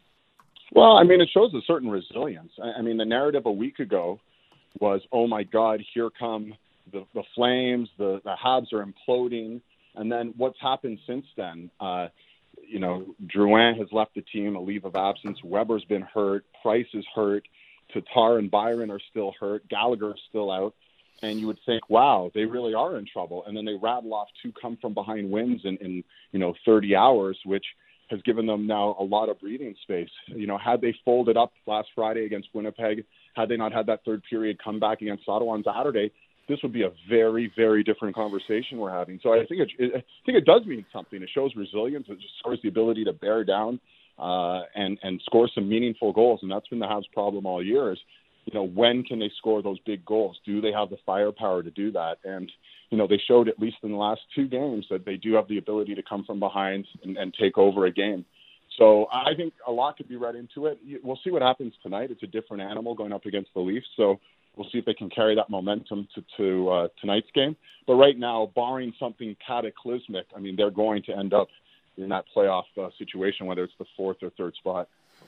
Well, I mean, it shows a certain resilience. I mean, the narrative a week ago was, oh, my God, here come the, the Flames, the, the Habs are imploding. And then what's happened since then? Uh, you know, Drouin has left the team, a leave of absence. Weber's been hurt. Price is hurt. Tatar and Byron are still hurt. Gallagher's still out. And you would think, wow, they really are in trouble. And then they rattle off two come-from-behind wins in, in, you know, thirty hours, which has given them now a lot of breathing space. You know, had they folded up last Friday against Winnipeg, had they not had that third period comeback against Ottawa on Saturday, this would be a very, very different conversation we're having. So I think it, it, I think it does mean something. It shows resilience. It shows the ability to bear down uh, and and score some meaningful goals. And that's been the Habs' problem all year. Is, you know, when can they score those big goals? Do they have the firepower to do that? And you know, they showed at least in the last two games that they do have the ability to come from behind and, and take over a game. So I think a lot could be read into it. We'll see what happens tonight. It's a different animal going up against the Leafs. So we'll see if they can carry that momentum to, to uh, tonight's game. But right now, barring something cataclysmic, I mean, they're going to end up in that playoff uh, situation, whether it's the fourth or third spot.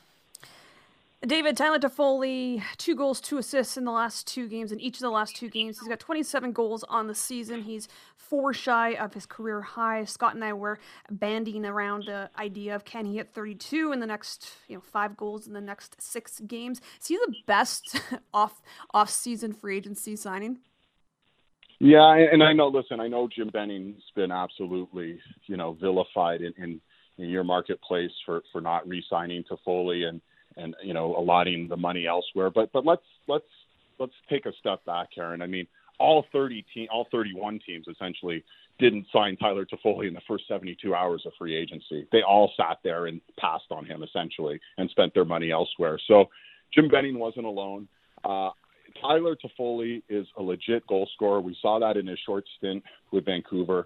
David, Tyler Toffoli, two goals, two assists in the last two games. In each of the last two games, he's got twenty-seven goals on the season. He's four shy of his career high. Scott and I were bandying around the idea of can he hit thirty-two in the next, you know, five goals in the next six games. Is he the best off off season free agency signing? Yeah, and I know. Listen, I know Jim Benning's been absolutely, you know, vilified in in, in your marketplace for, for not re-signing Toffoli and. and, you know, allotting the money elsewhere. But but let's let's let's take a step back, Karen. I mean, all thirty te- all thirty-one teams essentially didn't sign Tyler Toffoli in the first seventy-two hours of free agency. They all sat there and passed on him essentially and spent their money elsewhere. So Jim Benning wasn't alone. Uh, Tyler Toffoli is a legit goal scorer. We saw that in his short stint with Vancouver.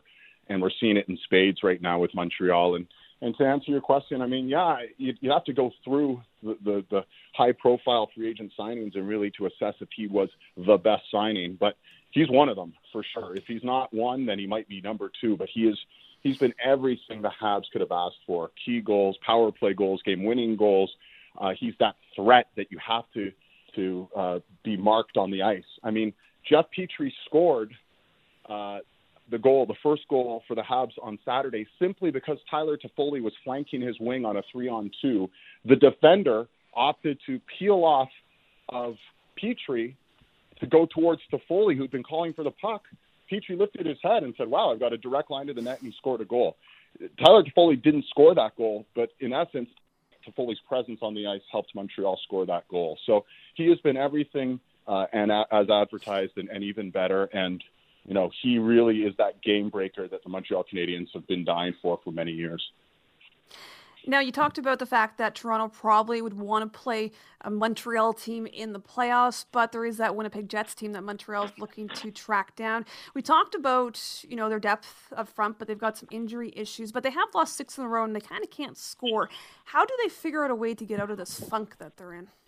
and we're seeing it in spades right now with Montreal. And and to answer your question, I mean, yeah, you, you have to go through the, the, the high-profile free agent signings and really to assess if he was the best signing. But he's one of them for sure. If he's not one, then he might be number two. But he is he's been everything the Habs could have asked for: key goals, power play goals, game-winning goals. Uh, he's that threat that you have to to uh, be marked on the ice. I mean, Jeff Petrie scored uh, the goal, the first goal for the Habs on Saturday, simply because Tyler Toffoli was flanking his wing on a three-on-two. The defender opted to peel off of Petrie to go towards Toffoli, who'd been calling for the puck. Petrie lifted his head and said, wow, I've got a direct line to the net, and he scored a goal. Tyler Toffoli didn't score that goal, but in essence, Toffoli's presence on the ice helped Montreal score that goal. So he has been everything uh, and a- as advertised and, and even better. And, you know, he really is that game breaker that the Montreal Canadiens have been dying for for many years. Now, you talked about the fact that Toronto probably would want to play a Montreal team in the playoffs, but there is that Winnipeg Jets team that Montreal is looking to track down. We talked about, you know, their depth up front, but they've got some injury issues, but they have lost six in a row and they kind of can't score. How do they figure out a way to get out of this funk that they're in?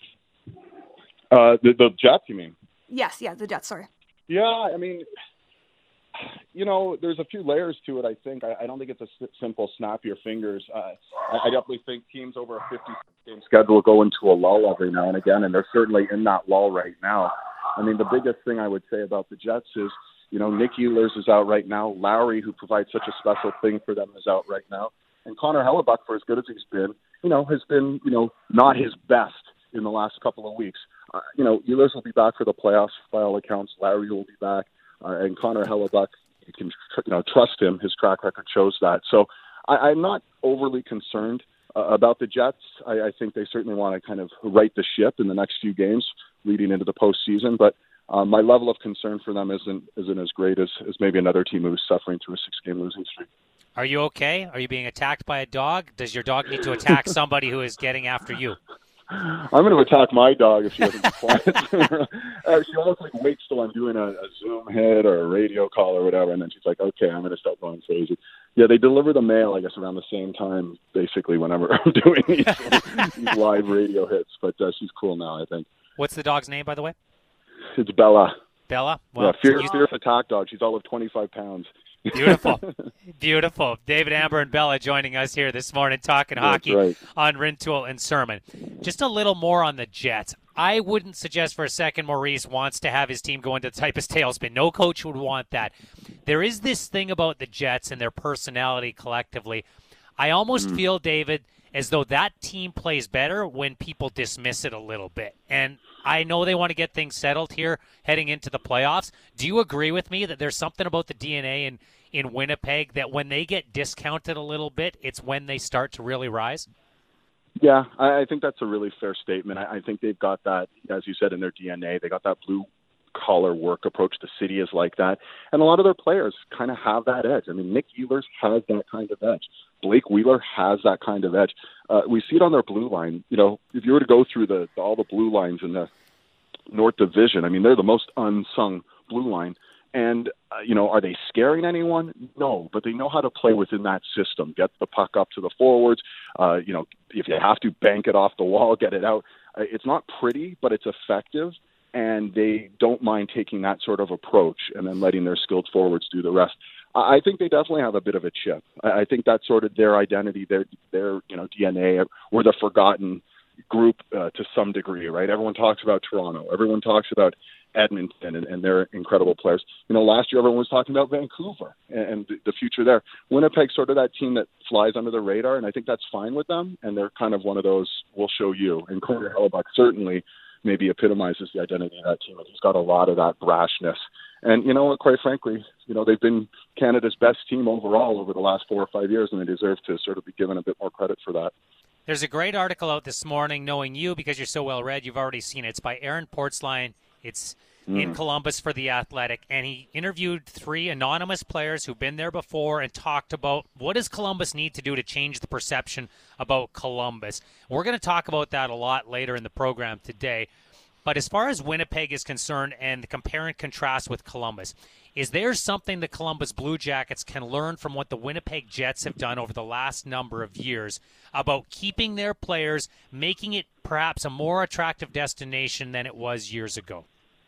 Uh, the, the Jets, you mean? Yes, yeah, the Jets, sorry. Yeah, I mean, you know, there's a few layers to it, I think. I, I don't think it's a s- simple snap your fingers. Uh, I, I definitely think teams over a fifty-game schedule go into a lull every now and again, and they're certainly in that lull right now. I mean, the biggest thing I would say about the Jets is, you know, Nick Ehlers is out right now. Lowry, who provides such a special thing for them, is out right now. And Connor Hellebuck, for as good as he's been, you know, has been, you know, not his best in the last couple of weeks. Uh, you know, Ehlers will be back for the playoffs by all accounts. Lowry will be back. Uh, and Connor Hellebuck, you can you know trust him. His track record shows that. So I, I'm not overly concerned uh, about the Jets. I, I think they certainly want to kind of right the ship in the next few games leading into the postseason. But um, my level of concern for them isn't isn't as great as, as maybe another team who's suffering through a six-game losing streak. Are you okay? Are you being attacked by a dog? Does your dog need to attack somebody who is getting after you? I'm going to attack my dog if she doesn't be quiet. uh, she almost like waits till I'm doing a, a Zoom hit or a radio call or whatever, and then she's like, okay, I'm going to start going crazy. Yeah, they deliver the mail, I guess, around the same time, basically, whenever I'm doing these, these live radio hits. But uh, she's cool now, I think. What's the dog's name, by the way? It's Bella. Bella? Well, yeah, fierce, you... fierce attack dog. She's all of twenty-five pounds. Beautiful. Beautiful. David Amber and Bella joining us here this morning talking That's hockey right. on Rintoul and Sermon. Just a little more on the Jets. I wouldn't suggest for a second Maurice wants to have his team go into the type of tailspin. No coach would want that. There is this thing about the Jets and their personality collectively. I almost mm. feel, David, as though that team plays better when people dismiss it a little bit. And I know they want to get things settled here heading into the playoffs. Do you agree with me that there's something about the D N A in, in Winnipeg that when they get discounted a little bit, it's when they start to really rise? Yeah, I, I think that's a really fair statement. I, I think they've got that, as you said, in their D N A. They got that blue-collar work approach. The city is like that. And a lot of their players kind of have that edge. I mean, Nick Ehlers has that kind of edge. Blake Wheeler has that kind of edge. Uh, we see it on their blue line. You know, if you were to go through the, the all the blue lines in the North Division, I mean, they're the most unsung blue line. And, uh, you know, are they scaring anyone? No, but they know how to play within that system. Get the puck up to the forwards. Uh, you know, if you have to, bank it off the wall, get it out. Uh, it's not pretty, but it's effective. And they don't mind taking that sort of approach and then letting their skilled forwards do the rest. I think they definitely have a bit of a chip. I think that's sort of their identity, their their you know D N A. We're the forgotten group uh, to some degree, right? Everyone talks about Toronto. Everyone talks about Edmonton and, and their incredible players. You know, last year everyone was talking about Vancouver and, and the future there. Winnipeg's sort of that team that flies under the radar, and I think that's fine with them. And they're kind of one of those, we'll show you. And Connor Hellebuck certainly maybe epitomizes the identity of that team. He's got a lot of that brashness. And, you know what, quite frankly, you know, they've been Canada's best team overall over the last four or five years, and they deserve to sort of be given a bit more credit for that. There's a great article out this morning, knowing you because you're so well read, you've already seen it. It's by Aaron Portzline. It's mm. in Columbus for The Athletic, and he interviewed three anonymous players who've been there before and talked about what does Columbus need to do to change the perception about Columbus. We're going to talk about that a lot later in the program today. But as far as Winnipeg is concerned and the compare and contrast with Columbus, is there something the Columbus Blue Jackets can learn from what the Winnipeg Jets have done over the last number of years about keeping their players, making it perhaps a more attractive destination than it was years ago?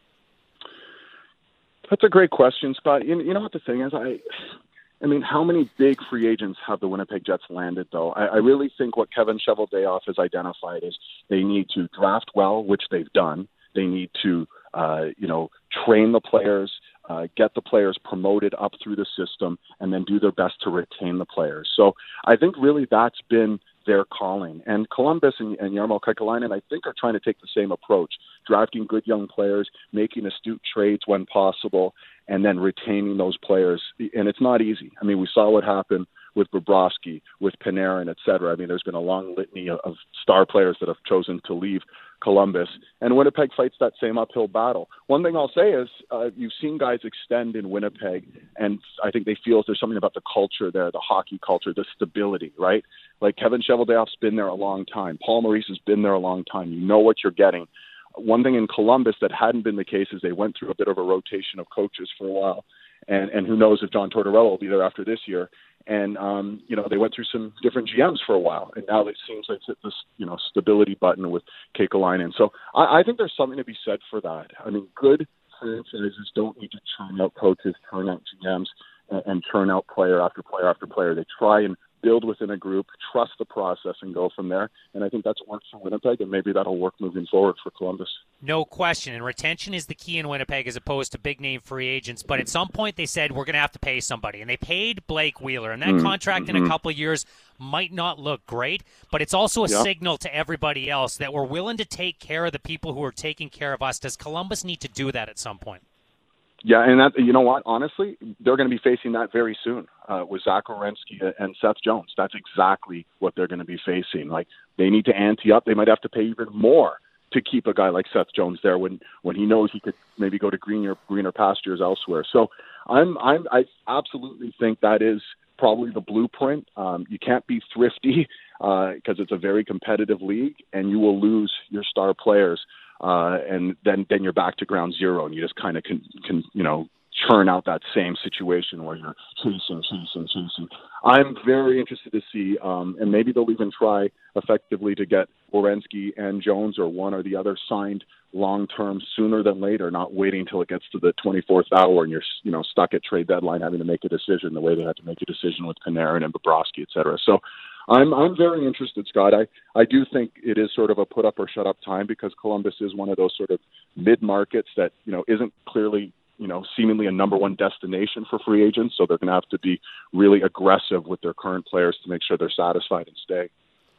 That's a great question, Scott. You, you know what the thing is? I I mean, how many big free agents have the Winnipeg Jets landed, though? I, I really think what Kevin Cheveldayoff has identified is they need to draft well, which they've done. They need to, uh, you know, train the players, uh, get the players promoted up through the system, and then do their best to retain the players. So I think really that's been their calling. And Columbus and, and Jarmo Kekalainen, I think, are trying to take the same approach, drafting good young players, making astute trades when possible, and then retaining those players. And it's not easy. I mean, we saw what happened with Bobrovsky, with Panarin, et cetera. I mean, there's been a long litany of, of star players that have chosen to leave Columbus, and Winnipeg fights that same uphill battle. One thing I'll say is uh, you've seen guys extend in Winnipeg, and I think they feel there's something about the culture there, the hockey culture, the stability, right? Like Kevin Cheveldayoff's been there a long time. Paul Maurice has been there a long time. You know what you're getting. One thing in Columbus that hadn't been the case is they went through a bit of a rotation of coaches for a while, and, and who knows if John Tortorella will be there after this year. And, um, you know, they went through some different G Ms for a while, and now it seems like it's hit this, you know, stability button with Kekalainen. So I, I think there's something to be said for that. I mean, good franchises don't need to churn out coaches, churn out G Ms, and, and churn out player after player after player. They try and build within a group, trust the process, and go from there. And I think that's worked for Winnipeg, and maybe that'll work moving forward for Columbus. No question. And retention is the key in Winnipeg as opposed to big-name free agents. But at some point they said, we're going to have to pay somebody. And they paid Blake Wheeler. And that mm-hmm. contract mm-hmm. in a couple of years might not look great, but it's also a yeah. signal to everybody else that we're willing to take care of the people who are taking care of us. Does Columbus need to do that at some point? Yeah, and that, you know what? Honestly, they're going to be facing that very soon uh, with Zach Werenski and Seth Jones. That's exactly what they're going to be facing. Like, they need to ante up. They might have to pay even more to keep a guy like Seth Jones there when, when he knows he could maybe go to greener greener pastures elsewhere. So I'm I'm I absolutely think that is probably the blueprint. Um, you can't be thrifty because uh, it's a very competitive league, and you will lose your star players. Uh, and then, then you're back to ground zero, and you just kind of can, can, you know, churn out that same situation where you're chasing, chasing, chasing. I'm very interested to see, um, and maybe they'll even try effectively to get Werenski and Jones or one or the other signed long-term sooner than later, not waiting until it gets to the twenty-fourth hour and you're, you know, stuck at trade deadline having to make a decision the way they had to make a decision with Panarin and Bobrovsky, et cetera. So I'm I'm very interested, Scott. I, I do think it is sort of a put up or shut up time because Columbus is one of those sort of mid markets that, you know, isn't clearly, you know, seemingly a number one destination for free agents. So they're going to have to be really aggressive with their current players to make sure they're satisfied and stay.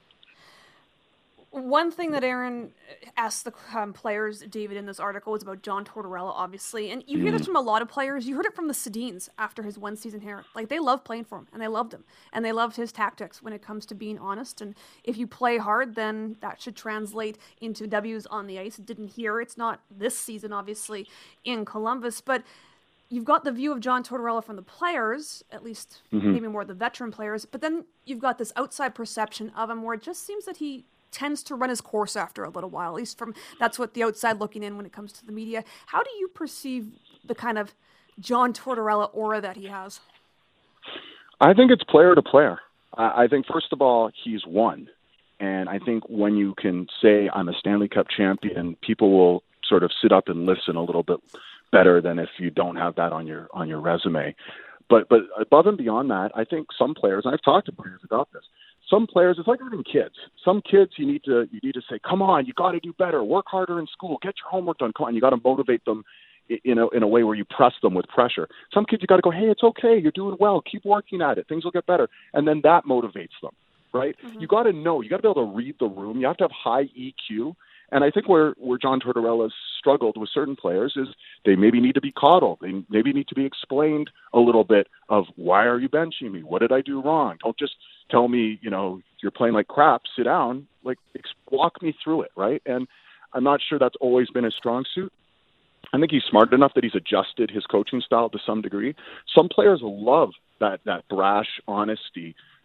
One thing that Aaron asked the um, players, David, in this article was about John Tortorella, obviously. And you hear mm. this from a lot of players. You heard it from the Sedins after his one season here. Like, they love playing for him, and they loved him. And they loved his tactics when it comes to being honest. And if you play hard, then that should translate into W's on the ice. It didn't here. It's not this season, obviously, in Columbus. But you've got the view of John Tortorella from the players, at least mm-hmm. maybe more the veteran players. But then you've got this outside perception of him where it just seems that he tends to run his course after a little while, at least from that's what the outside looking in when it comes to the media. How do you perceive the kind of John Tortorella aura that he has? I think it's player to player. I think, first of all, he's won. And I think when you can say I'm a Stanley Cup champion, people will sort of sit up and listen a little bit better than if you don't have that on your on your resume. But but above and beyond that, I think some players, and I've talked to players about this, some players, it's like having kids. Some kids you need to you need to say, come on, you got to do better, work harder in school, get your homework done, come on, you got to motivate them in a, in a way where you press them with pressure. Some kids you got to go, hey, it's okay, you're doing well, keep working at it, things will get better, and then that motivates them, right? Mm-hmm. You got to know, you got to be able to read the room, you have to have high E Q. And I think where, where John Tortorella's struggled with certain players is they maybe need to be coddled. They maybe need to be explained a little bit of, why are you benching me? What did I do wrong? Don't just tell me, you know, you're playing like crap, sit down, like walk me through it, right? And I'm not sure that's always been his strong suit. I think he's smart enough that he's adjusted his coaching style to some degree. Some players love that, that brash honesty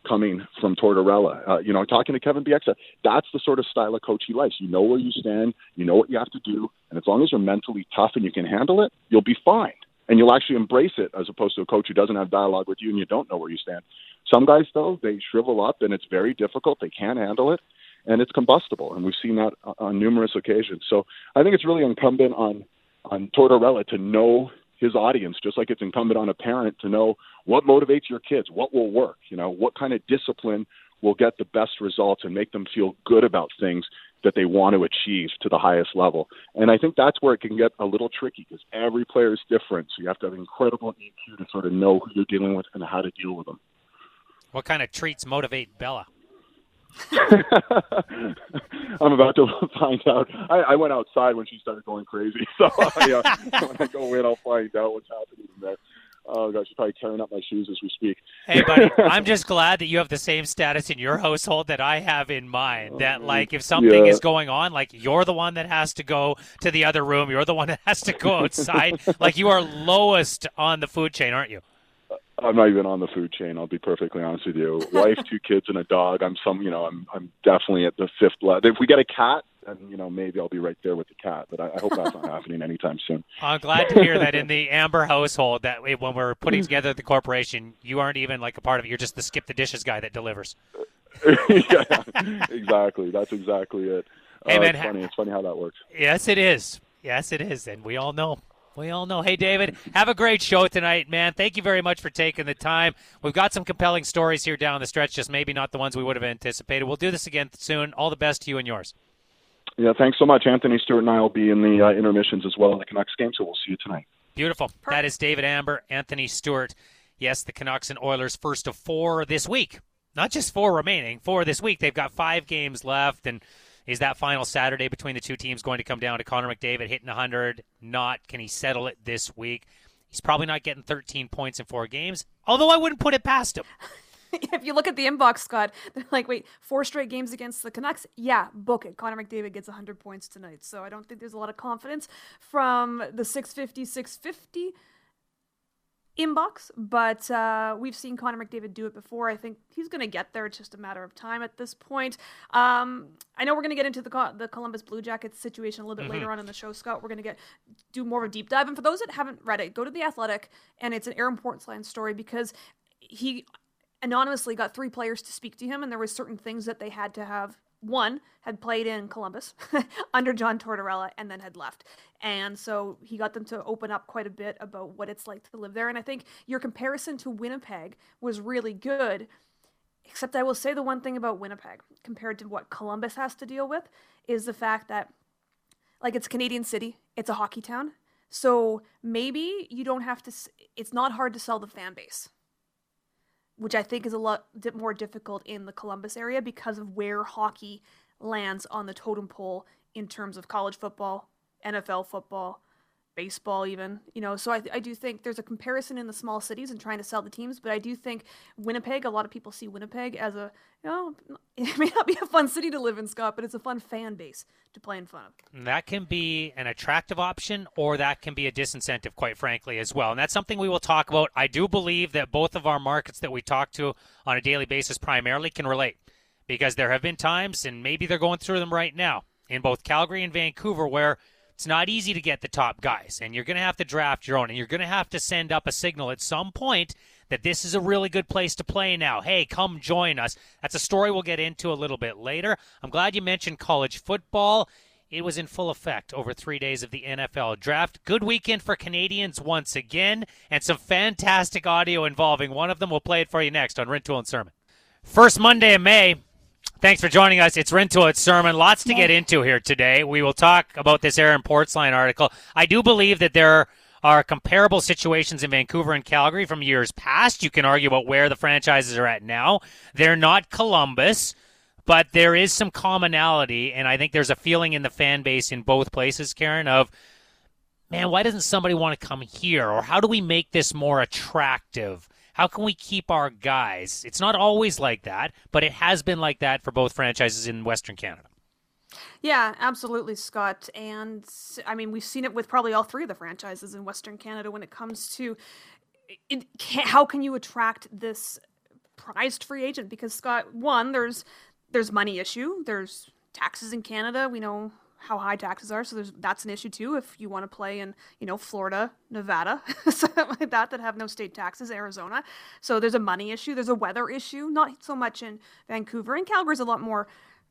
coming from Tortorella. Uh, you know, talking to Kevin Bieksa, that's the sort of style of coach he likes. You know where you stand, you know what you have to do, and as long as you're mentally tough and you can handle it, you'll be fine. And you'll actually embrace it as opposed to a coach who doesn't have dialogue with you and you don't know where you stand. Some guys, though, they shrivel up and it's very difficult. They can't handle it, and it's combustible. And we've seen that on numerous occasions. So I think it's really incumbent on, on Tortorella to know his audience, just like it's incumbent on a parent to know what motivates your kids, what will work, you know, what kind of discipline will get the best results and make them feel good about things that they want to achieve to the highest level. And I think that's where it can get a little tricky because every player is different. So you have to have incredible E Q to sort of know who you're dealing with and how to deal with them. What kind of treats motivate Bella? I'm about to find out. I, I went outside when she started going crazy. So I, uh, when I go in, I'll find out what's happening there. Oh, gosh, she's probably tearing up my shoes as we speak. Hey, buddy, I'm just glad that you have the same status in your household that I have in mine. That, like, if something yeah. is going on, like, you're the one that has to go to the other room. You're the one that has to go outside. Like, you are lowest on the food chain, aren't you? I'm not even on the food chain. I'll be perfectly honest with you. Wife, two kids, and a dog. I'm some, you know, I'm, I'm definitely at the fifth level. If we get a cat, then, you know, maybe I'll be right there with the cat. But I, I hope that's not happening anytime soon. I'm glad to hear that in the Amber household, that when we're putting together the corporation, you aren't even like a part of it. You're just the skip the dishes guy that delivers. Yeah, exactly. That's exactly it. Hey, uh, man, it's funny. It's funny how that works. Yes, it is. Yes, it is. And we all know. We all know. Hey, David, have a great show tonight, man. Thank you very much for taking the time. We've got some compelling stories here down the stretch, just maybe not the ones we would have anticipated. We'll do this again soon. All the best to you and yours. Yeah, thanks so much. Anthony Stewart and I will be in the uh, intermissions as well in the Canucks game, so we'll see you tonight. Beautiful. That is David Amber, Anthony Stewart. Yes, the Canucks and Oilers first of four this week. Not just four remaining, four this week. They've got five games left, and is that final Saturday between the two teams going to come down to Connor McDavid hitting one hundred? Not. Can he settle it this week? He's probably not getting thirteen points in four games, although I wouldn't put it past him. If you look at the inbox, Scott, they're like, wait, four straight games against the Canucks? Yeah, book it. Connor McDavid gets one hundred points tonight. So I don't think there's a lot of confidence from the six fifty, six fifty inbox, but uh, we've seen Connor McDavid do it before. I think he's going to get there. It's just a matter of time at this point. Um, I know we're going to get into the the Columbus Blue Jackets situation a little bit mm-hmm. later on in the show, Scott. We're going to get do more of a deep dive. And for those that haven't read it, go to The Athletic, and it's an Aaron Portzline story because he anonymously got three players to speak to him, and there were certain things that they had to have. One had played in Columbus under John Tortorella and then had left. And so he got them to open up quite a bit about what it's like to live there. And I think your comparison to Winnipeg was really good, except I will say the one thing about Winnipeg compared to what Columbus has to deal with is the fact that, like, it's Canadian City, it's a hockey town. So maybe you don't have to, it's not hard to sell the fan base, which I think is a lot more difficult in the Columbus area because of where hockey lands on the totem pole in terms of college football, N F L football, baseball even, you know, so I, I do think there's a comparison in the small cities and trying to sell the teams, but I do think Winnipeg, a lot of people see Winnipeg as a, you know, it may not be a fun city to live in, Scott, but it's a fun fan base to play in front of. That can be an attractive option, or that can be a disincentive, quite frankly, as well. And that's something we will talk about. I do believe that both of our markets that we talk to on a daily basis primarily can relate, because there have been times, and maybe they're going through them right now, in both Calgary and Vancouver, where it's not easy to get the top guys, and you're going to have to draft your own, and you're going to have to send up a signal at some point that this is a really good place to play now. Hey, come join us. That's a story we'll get into a little bit later. I'm glad you mentioned college football. It was in full effect over three days of the N F L draft. Good weekend for Canadians once again, and some fantastic audio involving one of them. We'll play it for you next on Rintoul and Sermon. First Monday of May. Thanks for joining us. It's Rintoul at Sermon. Lots to get into here today. We will talk about this Aaron Portzline article. I do believe that there are comparable situations in Vancouver and Calgary from years past. You can argue about where the franchises are at now. They're not Columbus, but there is some commonality, and I think there's a feeling in the fan base in both places, Karen, of, man, why doesn't somebody want to come here? Or how do we make this more attractive? How can we keep our guys? It's not always like that, but it has been like that for both franchises in Western Canada. Yeah, absolutely, Scott. And, I mean, we've seen it with probably all three of the franchises in Western Canada when it comes to it, how can you attract this prized free agent because, Scott, one, there's there's money issue. There's taxes in Canada. We know how high taxes are, so there's that's an issue too if you want to play in, you know, Florida, Nevada, something like that, that have no state taxes, Arizona. So there's a money issue. There's a weather issue, not so much in Vancouver. And Calgary's a lot more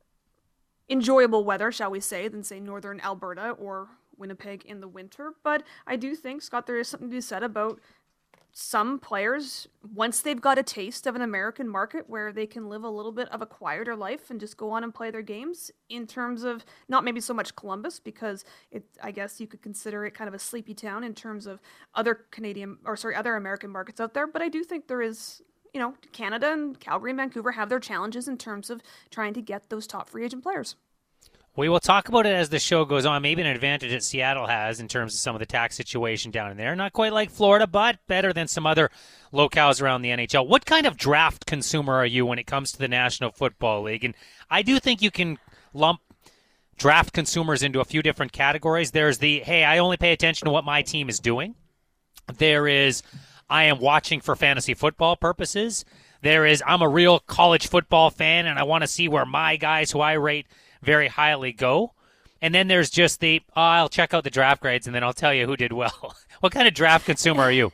enjoyable weather, shall we say, than, say, northern Alberta or Winnipeg in the winter. But I do think, Scott, there is something to be said about some players, once they've got a taste of an American market where they can live a little bit of a quieter life and just go on and play their games, in terms of not maybe so much Columbus, because it, I guess you could consider it kind of a sleepy town in terms of other Canadian, or sorry, other American markets out there. But I do think there is, you know, Canada and Calgary and Vancouver have their challenges in terms of trying to get those top free agent players. We will talk about it as the show goes on. Maybe an advantage that Seattle has in terms of some of the tax situation down in there. Not quite like Florida, but better than some other locales around the N H L. What kind of draft consumer are you when it comes to the National Football League? And I do think you can lump draft consumers into a few different categories. There's the, hey, I only pay attention to what my team is doing. There is, I am watching for fantasy football purposes. There is, I'm a real college football fan, and I want to see where my guys who I rate very highly go. And then there's just the, oh, I'll check out the draft grades and then I'll tell you who did well. What kind of draft consumer are you?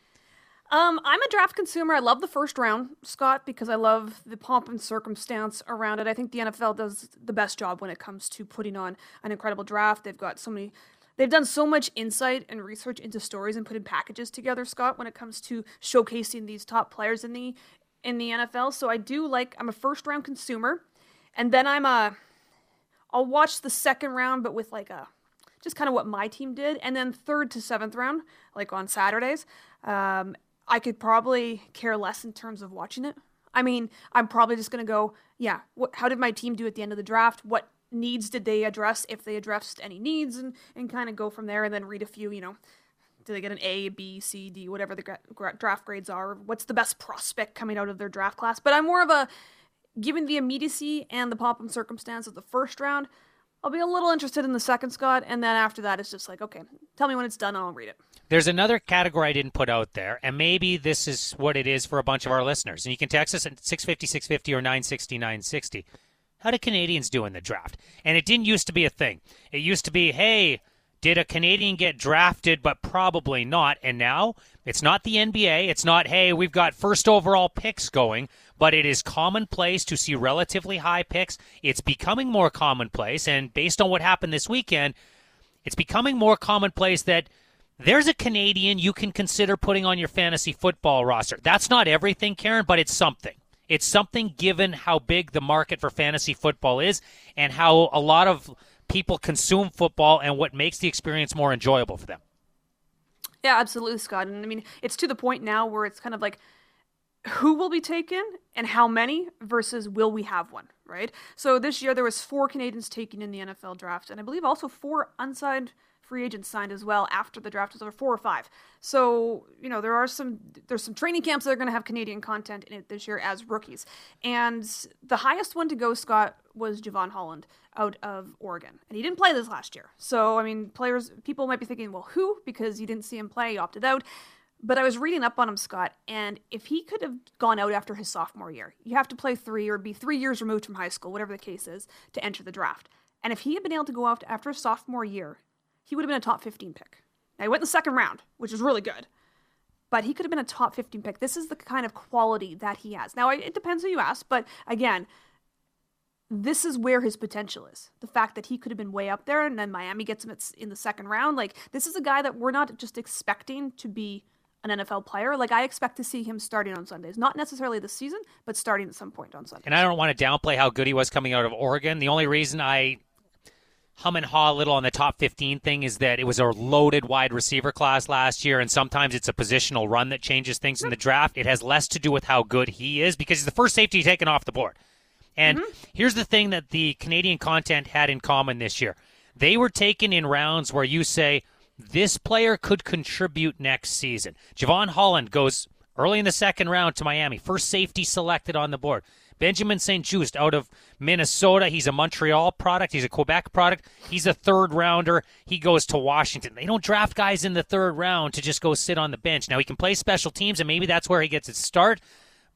Um, I'm a draft consumer. I love the first round, Scott, because I love the pomp and circumstance around it. I think the N F L does the best job when it comes to putting on an incredible draft. They've got so many, they've done so much insight and research into stories and putting packages together, Scott, when it comes to showcasing these top players in the in the N F L. So I do like, I'm a first round consumer. And then I'm a, I'll watch the second round, but with like a, just kind of what my team did. And then third to seventh round, like on Saturdays, um, I could probably care less in terms of watching it. I mean, I'm probably just going to go, yeah, what, how did my team do at the end of the draft? What needs did they address, if they addressed any needs, and, and kind of go from there, and then read a few, you know, do they get an A, B, C, D, whatever the gra- draft grades are? What's the best prospect coming out of their draft class? But I'm more of a, given the immediacy and the pop and circumstance of the first round, I'll be a little interested in the second, Scott, and then after that, it's just like, okay, tell me when it's done and I'll read it. There's another category I didn't put out there, and maybe this is what it is for a bunch of our listeners. And you can text us at six fifty, six fifty or nine sixty, nine sixty. How do Canadians do in the draft? And it didn't used to be a thing. It used to be, hey, did a Canadian get drafted, but probably not? And now it's not the N B A. It's not, hey, we've got first overall picks going, but it is commonplace to see relatively high picks. It's becoming more commonplace, and based on what happened this weekend, it's becoming more commonplace that there's a Canadian you can consider putting on your fantasy football roster. That's not everything, Karen, but it's something. It's something given how big the market for fantasy football is and how a lot of people consume football and what makes the experience more enjoyable for them. Yeah, absolutely, Scott. And I mean, it's to the point now where it's kind of like, who will be taken and how many versus will we have one, right? So this year there was four Canadians taken in the N F L draft, and I believe also four unsigned free agents signed as well after the draft was over, four or five. So, you know, there are some, there's some training camps that are going to have Canadian content in it this year as rookies. And the highest one to go, Scott, was Javon Holland out of Oregon. And he didn't play this last year. So, I mean, players, people might be thinking, well, who? Because you didn't see him play, he opted out. But I was reading up on him, Scott, and if he could have gone out after his sophomore year, you have to play three or be three years removed from high school, whatever the case is, to enter the draft. And if he had been able to go out after his sophomore year, he would have been a top fifteen pick. Now, he went in the second round, which is really good. But he could have been a top fifteen pick. This is the kind of quality that he has. Now, it depends who you ask, but again, this is where his potential is. The fact that he could have been way up there, and then Miami gets him in the second round. Like, this is a guy that we're not just expecting to be an N F L player. Like, I expect to see him starting on Sundays. Not necessarily this season, but starting at some point on Sundays. And I don't want to downplay how good he was coming out of Oregon. The only reason I hum and haw a little on the top fifteen thing is that it was a loaded wide receiver class last year, and sometimes it's a positional run that changes things in the draft. It has less to do with how good he is because he's the first safety taken off the board. And mm-hmm. here's the thing that the Canadian content had in common this year. They were taken in rounds where you say, this player could contribute next season. Javon Holland goes early in the second round to Miami. First safety selected on the board. Benjamin Saint-Just out of Minnesota. He's a Montreal product. He's a Quebec product. He's a third rounder. He goes to Washington. They don't draft guys in the third round to just go sit on the bench. Now, he can play special teams, and maybe that's where he gets his start.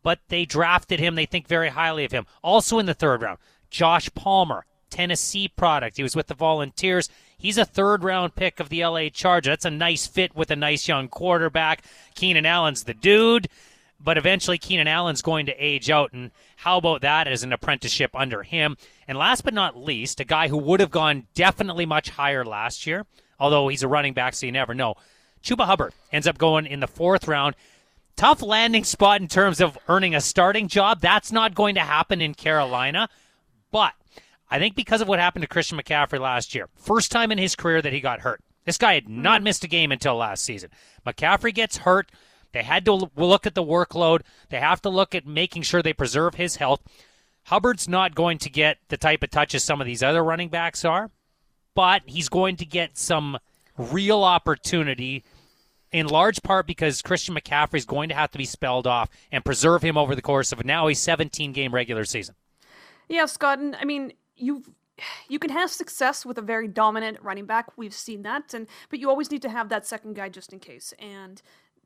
but they drafted him. They think very highly of him. Also in the third round, Josh Palmer, Tennessee product. He was with the Volunteers. He's a third-round pick of the L A Chargers. That's a nice fit with a nice young quarterback. Keenan Allen's the dude, but eventually Keenan Allen's going to age out, and how about that as an apprenticeship under him? And last but not least, a guy who would have gone definitely much higher last year, although he's a running back, so you never know. Chuba Hubbard ends up going in the fourth round. Tough landing spot in terms of earning a starting job. That's not going to happen in Carolina, but I think because of what happened to Christian McCaffrey last year, first time in his career that he got hurt. This guy had not missed a game until last season. McCaffrey gets hurt. They had to look at the workload. They have to look at making sure they preserve his health. Hubbard's not going to get the type of touches some of these other running backs are, but he's going to get some real opportunity, in large part because Christian McCaffrey is going to have to be spelled off and preserve him over the course of now a seventeen-game regular season. Yeah, Scott, and I mean, you you can have success with a very dominant running back. We've seen that, and but you always need to have that second guy just in case. And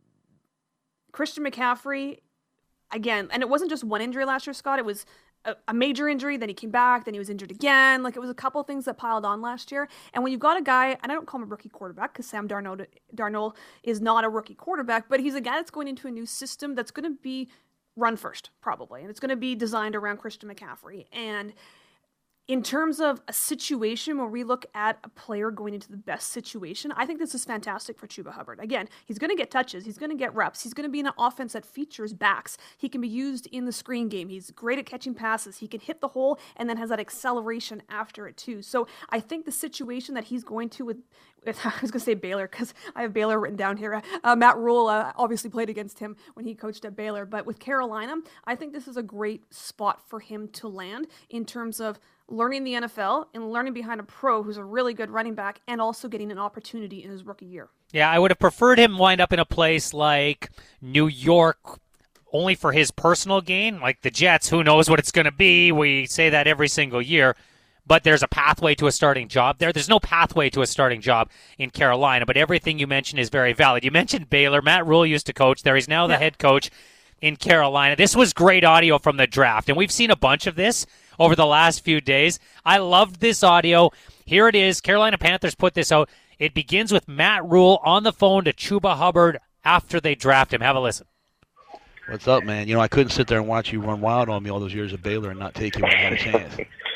Christian McCaffrey, again, and it wasn't just one injury last year, Scott. It was a, a major injury, then he came back, then he was injured again. Like, it was a couple things that piled on last year. And when you've got a guy, and I don't call him a rookie quarterback because Sam Darnold, Darnold is not a rookie quarterback, but he's a guy that's going into a new system that's going to be run first, probably. And it's going to be designed around Christian McCaffrey. And in terms of a situation where we look at a player going into the best situation, I think this is fantastic for Chuba Hubbard. Again, he's going to get touches. He's going to get reps. He's going to be in an offense that features backs. He can be used in the screen game. He's great at catching passes. He can hit the hole and then has that acceleration after it too. So I think the situation that he's going to with, with I was going to say Baylor because I have Baylor written down here. Uh, Matt Rule uh, obviously played against him when he coached at Baylor. But with Carolina, I think this is a great spot for him to land in terms of learning the N F L and learning behind a pro who's a really good running back and also getting an opportunity in his rookie year. Yeah, I would have preferred him wind up in a place like New York only for his personal gain. Like the Jets, who knows what it's going to be. We say that every single year. But there's a pathway to a starting job there. There's no pathway to a starting job in Carolina, but everything you mentioned is very valid. You mentioned Baylor. Matt Rule used to coach there. He's now the yeah. head coach in Carolina. This was great audio from the draft, and we've seen a bunch of this over the last few days. I loved this audio. Here it is. Carolina Panthers put this out. It begins with Matt Rule on the phone to Chuba Hubbard after they draft him. Have a listen. What's up, man? You know, I couldn't sit there and watch you run wild on me all those years at Baylor and not take you when I had a chance.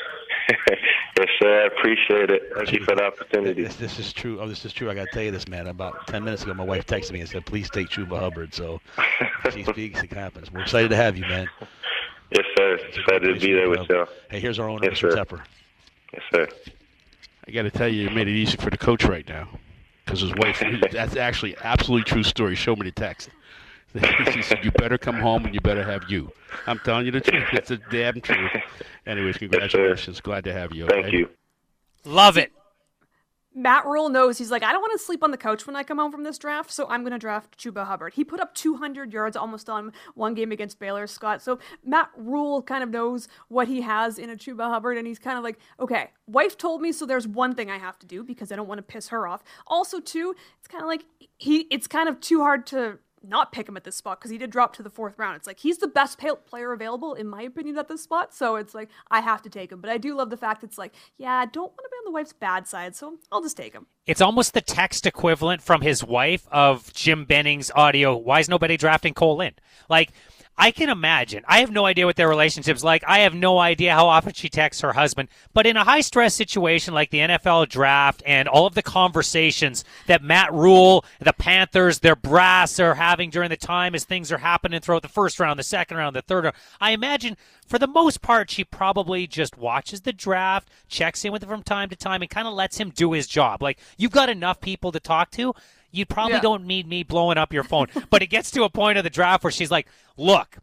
Yes, sir. I appreciate it. Thank you for the opportunity. This, this is true. Oh, this is true. I got to tell you this, man. About ten minutes ago, my wife texted me and said, please take Chuba Hubbard. So if she speaks, it happens. We're excited to have you, man. Yes, sir. Excited to be there with you. Hey, here's our owner, yes, Mister Sir. Tepper. Yes, sir. I got to tell you, you made it easy for the coach right now because his wife, that's actually absolutely true story. Show me the text. She said, you better come home and you better have you. I'm telling you the truth. It's a damn truth. Anyways, congratulations. Yes, glad to have you. Thank okay? you. Love it. Matt Rule knows, he's like, I don't want to sleep on the couch when I come home from this draft, so I'm going to draft Chuba Hubbard. He put up two hundred yards almost on one game against Baylor, Scott. So Matt Rule kind of knows what he has in a Chuba Hubbard, and he's kind of like, okay, wife told me, so there's one thing I have to do because I don't want to piss her off. Also, too, it's kind of like, he. it's kind of too hard to not pick him at this spot because he did drop to the fourth round. It's like he's the best pay- player available, in my opinion, at this spot. So it's like I have to take him. But I do love the fact it's like, yeah, I don't want to be on the wife's bad side, so I'll just take him. It's almost the text equivalent from his wife of Jim Benning's audio, why is nobody drafting Cole Lind? Like, I can imagine. I have no idea what their relationship's like. I have no idea how often she texts her husband. But in a high-stress situation like the N F L draft and all of the conversations that Matt Rule, the Panthers, their brass are having during the time as things are happening throughout the first round, the second round, the third round, I imagine for the most part she probably just watches the draft, checks in with him from time to time, and kind of lets him do his job. Like, you've got enough people to talk to. You probably yeah. don't need me blowing up your phone. But it gets to a point of the draft where she's like, look,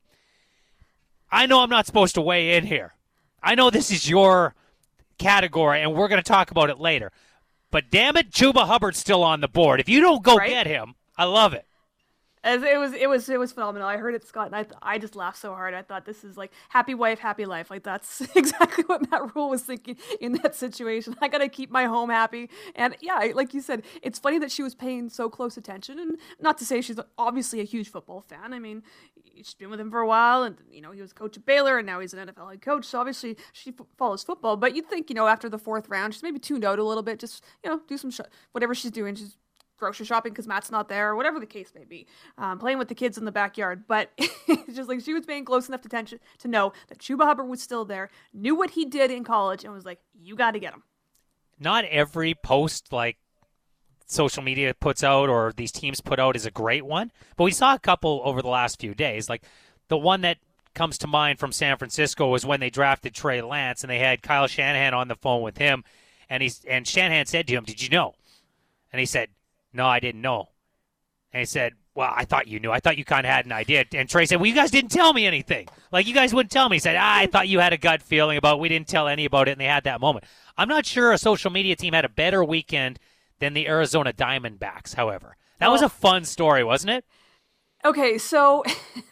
I know I'm not supposed to weigh in here. I know this is your category, and we're going to talk about it later. But damn it, Chuba Hubbard's still on the board. If you don't go right? get him, I love it. As it was, it was, it was phenomenal. I heard it, Scott, and I, th- I just laughed so hard. I thought this is like happy wife, happy life. Like that's exactly what Matt Rule was thinking in that situation. I gotta keep my home happy, and yeah, like you said, it's funny that she was paying so close attention. And not to say she's obviously a huge football fan. I mean, she's been with him for a while, and you know he was coach at Baylor, and now he's an N F L head coach. So obviously she f- follows football. But you'd think, you know, after the fourth round, she's maybe tuned out a little bit. Just you know, do some sh- whatever she's doing. She's grocery shopping because Matt's not there, or whatever the case may be, um, playing with the kids in the backyard. But it's just like she was paying close enough attention to know that Chuba Hubbard was still there, knew what he did in college, and was like, you got to get him. Not every post like social media puts out or these teams put out is a great one, but we saw a couple over the last few days. Like the one that comes to mind from San Francisco was when they drafted Trey Lance, and they had Kyle Shanahan on the phone with him, and he's and Shanahan said to him, "Did you know?" And he said, "No, I didn't know." And he said, "Well, I thought you knew. I thought you kind of had an idea." And Trey said, "Well, you guys didn't tell me anything. Like, you guys wouldn't tell me." He said, ah, "I thought you had a gut feeling about it. We didn't tell any about it," and they had that moment. I'm not sure a social media team had a better weekend than the Arizona Diamondbacks, however. That oh. was a fun story, wasn't it? Okay, so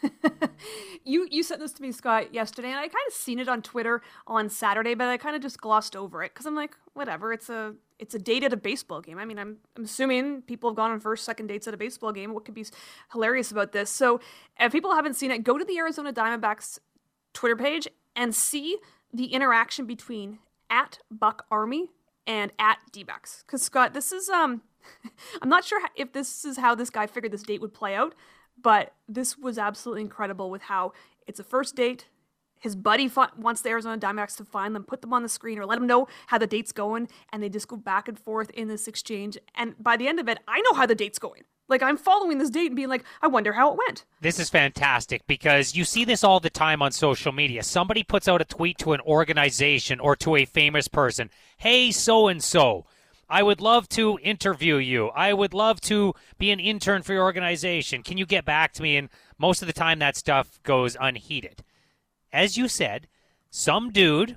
you you sent this to me, Scott, yesterday, and I kind of seen it on Twitter on Saturday, but I kind of just glossed over it because I'm like, whatever, it's a it's a date at a baseball game. I mean, I'm, I'm assuming people have gone on first, second dates at a baseball game. What could be hilarious about this? So if people haven't seen it, go to the Arizona Diamondbacks Twitter page and see the interaction between at Buck Army and at D-backs. Because, Scott, this is, um, I'm not sure if this is how this guy figured this date would play out, but this was absolutely incredible with how it's a first date. His buddy fi- wants the Arizona Diamondbacks to find them, put them on the screen, or let him know how the date's going, and they just go back and forth in this exchange. And by the end of it, I know how the date's going. Like, I'm following this date and being like, I wonder how it went. This is fantastic because you see this all the time on social media. Somebody puts out a tweet to an organization or to a famous person. Hey, so-and-so, I would love to interview you. I would love to be an intern for your organization. Can you get back to me? And most of the time that stuff goes unheeded. As you said, some dude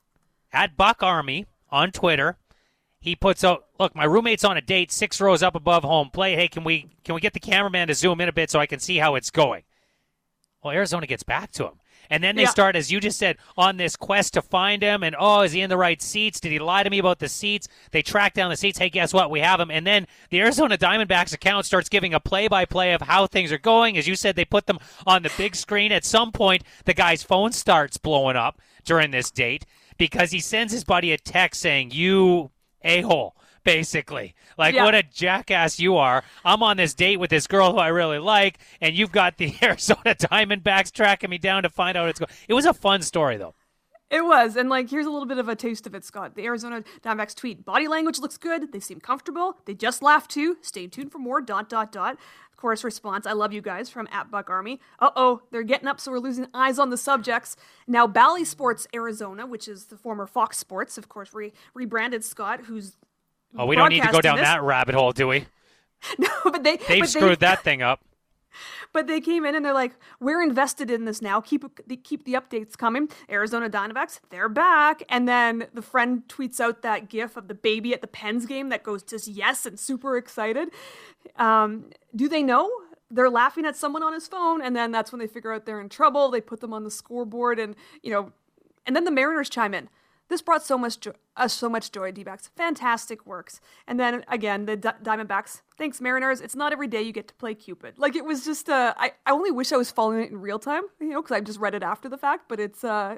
at Buck Army on Twitter, he puts out, look, my roommate's on a date six rows up above home plate. Hey, can we can we get the cameraman to zoom in a bit so I can see how it's going? Well, Arizona gets back to him. And then they yeah. start, as you just said, on this quest to find him. And, oh, is he in the right seats? Did he lie to me about the seats? They track down the seats. Hey, guess what? We have him. And then the Arizona Diamondbacks account starts giving a play-by-play of how things are going. As you said, they put them on the big screen. At some point, the guy's phone starts blowing up during this date because he sends his buddy a text saying, you a-hole. Basically, like yeah. what a jackass you are. I'm on this date with this girl who I really like, and you've got the Arizona Diamondbacks tracking me down to find out what's going. It was a fun story, though. It was, and like here's a little bit of a taste of it, Scott. The Arizona Diamondbacks tweet: body language looks good. They seem comfortable. They just laughed too. Stay tuned for more. Dot dot dot. Of course, response: I love you guys from at Buck Army. Uh oh, they're getting up, so we're losing eyes on the subjects. Now, Bally Sports Arizona, which is the former Fox Sports, of course, re- rebranded Scott, who's Oh, we don't need to go down this. that rabbit hole, do we? No, but they They've but screwed they, that thing up. But they came in and they're like, we're invested in this now. Keep keep the updates coming. Arizona Diamondbacks, they're back. And then the friend tweets out that gif of the baby at the Pens game that goes just yes and super excited. Um, do they know? They're laughing at someone on his phone, and then that's when they figure out they're in trouble. They put them on the scoreboard, and you know, and then the Mariners chime in. This brought so much joy, uh, so much joy, D-backs. Fantastic works. And then, again, the D- Diamondbacks. Thanks, Mariners. It's not every day you get to play Cupid. Like, it was just, uh, I, I only wish I was following it in real time, you know, because I just read it after the fact. But it's, uh,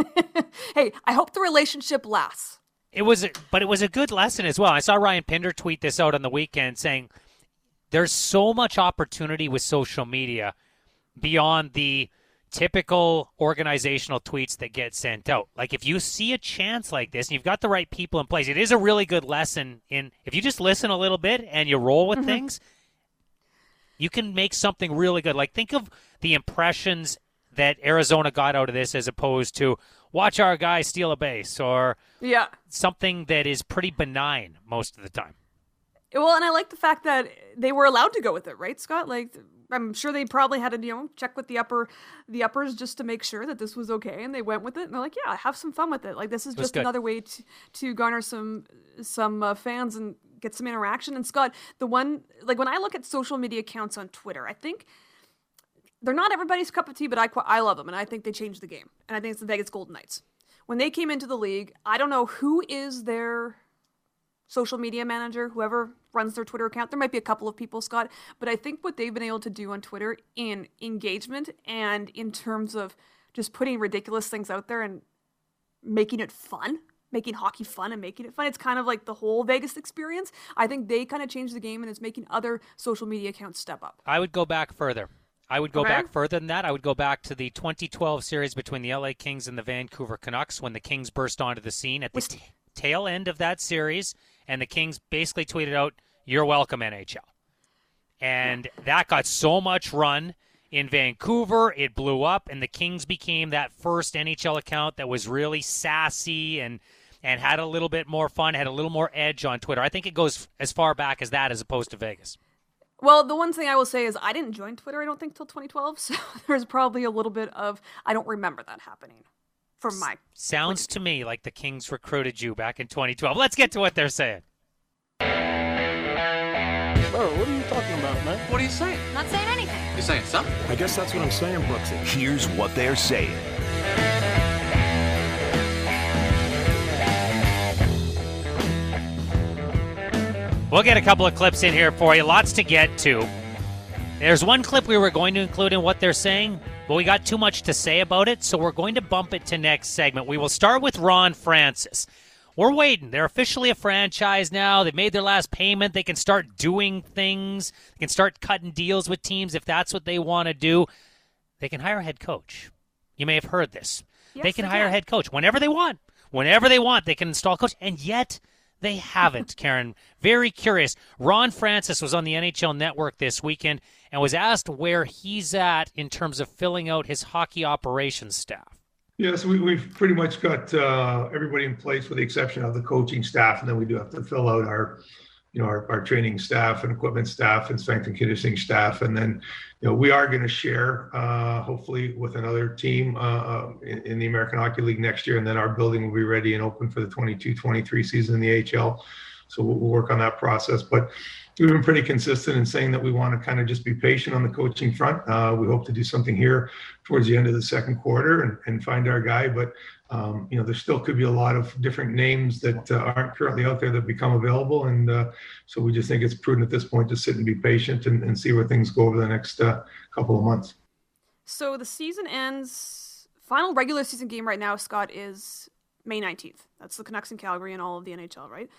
hey, I hope the relationship lasts. It was, a, but it was a good lesson as well. I saw Ryan Pinder tweet this out on the weekend saying there's so much opportunity with social media beyond the typical organizational tweets that get sent out. Like, if you see a chance like this and you've got the right people in place, it is a really good lesson in, if you just listen a little bit and you roll with mm-hmm. things, you can make something really good. Like, think of the impressions that Arizona got out of this as opposed to watch our guy steal a base or yeah. something that is pretty benign most of the time. Well, and I like the fact that they were allowed to go with it, right, Scott? Like, I'm sure they probably had to, you know, check with the upper, the uppers just to make sure that this was okay, and they went with it. And they're like, "Yeah, have some fun with it. Like, this is just another way to, to garner some some uh, fans and get some interaction. And Scott, the one, like when I look at social media accounts on Twitter, I think they're not everybody's cup of tea, but I, I love them. And I think they changed the game. And I think it's the Vegas Golden Knights. When they came into the league, I don't know who is their social media manager, whoever runs their Twitter account. There might be a couple of people, Scott, but I think what they've been able to do on Twitter in engagement and in terms of just putting ridiculous things out there and making it fun, making hockey fun and making it fun. It's kind of like the whole Vegas experience. I think they kind of changed the game and it's making other social media accounts step up. I would go back further. I would go Okay. back further than that. I would go back to the twenty twelve series between the L A Kings and the Vancouver Canucks when the Kings burst onto the scene at the t- tail end of that series, and the Kings basically tweeted out, "You're welcome, N H L." And that got so much run in Vancouver, it blew up, and the Kings became that first N H L account that was really sassy and and had a little bit more fun, had a little more edge on Twitter. I think it goes as far back as that as opposed to Vegas. Well, the one thing I will say is I didn't join Twitter, I don't think, till twenty twelve, so there's probably a little bit of, I don't remember that happening from my... Sounds to me like the Kings recruited you back in twenty twelve. Let's get to what they're saying. Bro, what are you talking about, man? What are you saying? Not saying anything. You're saying something? I guess that's what I'm saying, Brooksy. Here's what they're saying. We'll get a couple of clips in here for you. Lots to get to. There's one clip we were going to include in what they're saying, but we got too much to say about it, so we're going to bump it to next segment. We will start with Ron Francis. We're waiting. They're officially a franchise now. They've made their last payment. They can start doing things. They can start cutting deals with teams if that's what they want to do. They can hire a head coach. You may have heard this. Yes, they can they hire can. a head coach whenever they want. Whenever they want, they can install a coach, and yet they haven't, Karen. Very curious. Ron Francis was on the N H L Network this weekend and was asked where he's at in terms of filling out his hockey operations staff. Yes, we, we've pretty much got uh, everybody in place with the exception of the coaching staff, and then we do have to fill out our, you know, our, our training staff and equipment staff and strength and conditioning staff, and then, you know, we are going to share, uh, hopefully, with another team uh, in, in the American Hockey League next year, and then our building will be ready and open for the twenty-two twenty-three season in the A H L. So we'll, we'll work on that process, but we've been pretty consistent in saying that we want to kind of just be patient on the coaching front. Uh, we hope to do something here towards the end of the second quarter and, and find our guy. But, um, you know, there still could be a lot of different names that uh, aren't currently out there that become available. And uh, so we just think it's prudent at this point to sit and be patient and, and see where things go over the next uh, couple of months. So the season ends, final regular season game right now, Scott, is May nineteenth. That's the Canucks in Calgary and all of the N H L, right?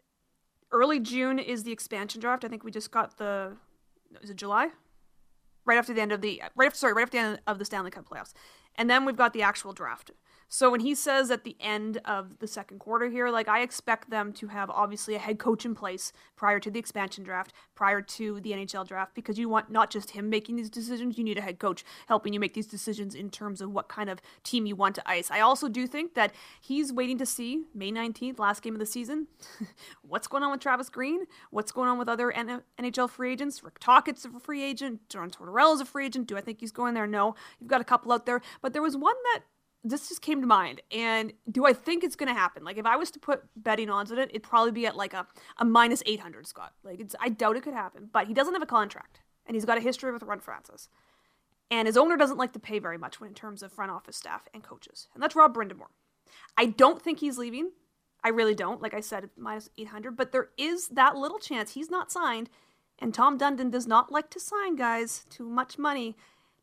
Early June is the expansion draft. I think we just got the, is it July? Right after the end of the, right after, sorry, right after the end of the Stanley Cup playoffs. And then we've got the actual draft. So when he says at the end of the second quarter here, like I expect them to have obviously a head coach in place prior to the expansion draft, prior to the N H L draft, because you want not just him making these decisions, you need a head coach helping you make these decisions in terms of what kind of team you want to ice. I also do think that he's waiting to see May nineteenth, last game of the season, what's going on with Travis Green, what's going on with other N H L free agents. Rick Tockett's a free agent, John Tortorella's a free agent. Do I think he's going there? No. You've got a couple out there, but there was one that this just came to mind. And do I think it's going to happen? Like, if I was to put betting odds on it, it'd probably be at like a, a minus eight hundred, Scott. Like, it's, I doubt it could happen. But he doesn't have a contract. And he's got a history with Ron Francis. And his owner doesn't like to pay very much when in terms of front office staff and coaches. And that's Rob Brind'Amour. I don't think he's leaving. I really don't. Like I said, minus eight hundred. But there is that little chance he's not signed. And Tom Dundon does not like to sign guys to much money.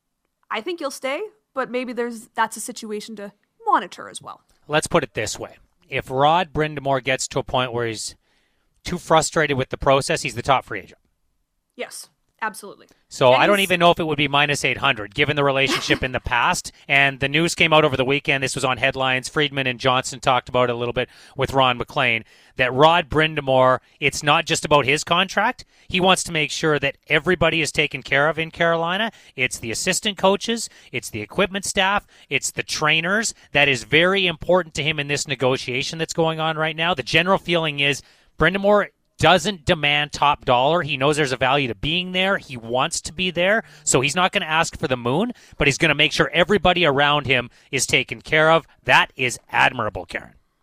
I think he'll stay. But maybe there's that's a situation to monitor as well. Let's put it this way. If Rod Brind'Amour gets to a point where he's too frustrated with the process, he's the top free agent. Yes, absolutely. So And I don't he's- even know if it would be minus eight hundred, given the relationship in the past. And the news came out over the weekend. This was on headlines. Friedman and Johnson talked about it a little bit with Ron McLean, that Rod Brind'Amour, it's not just about his contract. He wants to make sure that everybody is taken care of in Carolina. It's the assistant coaches. It's the equipment staff. It's the trainers. That is very important to him in this negotiation that's going on right now. The general feeling is Brind'Amour doesn't demand top dollar. He knows there's a value to being there. He wants to be there. So he's not going to ask for the moon, but he's going to make sure everybody around him is taken care of. That is admirable, Karen.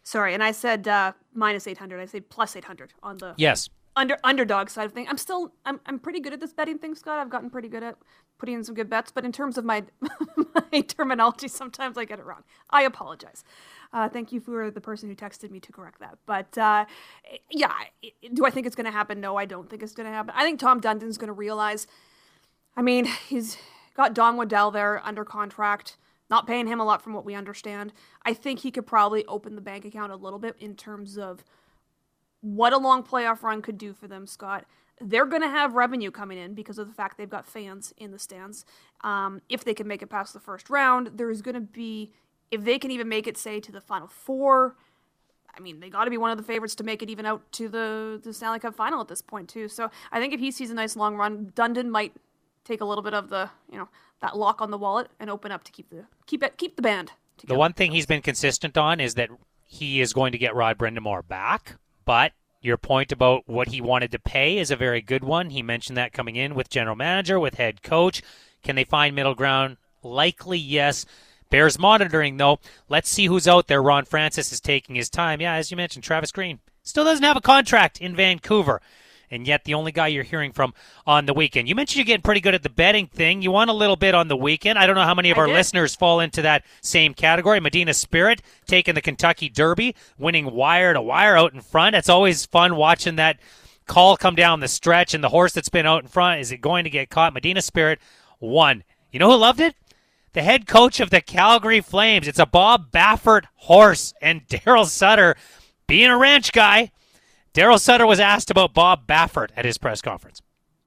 Sorry, and I said uh, minus eight hundred. I said plus eight hundred on the Yes. under underdog side of things. I'm still I'm I'm pretty good at this betting thing, Scott. I've gotten pretty good at putting in some good bets, but in terms of my my terminology, sometimes I get it wrong. I apologize. Uh, thank you for the person who texted me to correct that. But uh, yeah, do I think it's going to happen? No, I don't think it's going to happen. I think Tom Dundon's going to realize. I mean, he's got Don Waddell there under contract, not paying him a lot from what we understand. I think he could probably open the bank account a little bit in terms of what a long playoff run could do for them, Scott. They're going to have revenue coming in because of the fact they've got fans in the stands. Um, if they can make it past the first round, there's going to be, if they can even make it, say, to the Final Four, I mean, they got to be one of the favorites to make it even out to the, the Stanley Cup final at this point, too. So I think if he sees a nice long run, Dundon might take a little bit of the, you know, that lock on the wallet and open up to keep the keep it keep the band together. The one thing he's been consistent on is that he is going to get Rod Brind'Amour back, but your point about what he wanted to pay is a very good one. He mentioned that coming in with general manager, with head coach. Can they find middle ground? Likely, yes. Bears monitoring, though. Let's see who's out there. Ron Francis is taking his time. Yeah, as you mentioned, Travis Green still doesn't have a contract in Vancouver, and yet the only guy you're hearing from on the weekend. You mentioned you're getting pretty good at the betting thing. You won a little bit on the weekend. I don't know how many of I our did. listeners fall into that same category. Medina Spirit taking the Kentucky Derby, winning wire to wire out in front. It's always fun watching that call come down the stretch, and the horse that's been out in front, is it going to get caught? Medina Spirit won. You know who loved it? The head coach of the Calgary Flames. It's a Bob Baffert horse, and Daryl Sutter, being a ranch guy, Daryl Sutter was asked about Bob Baffert at his press conference.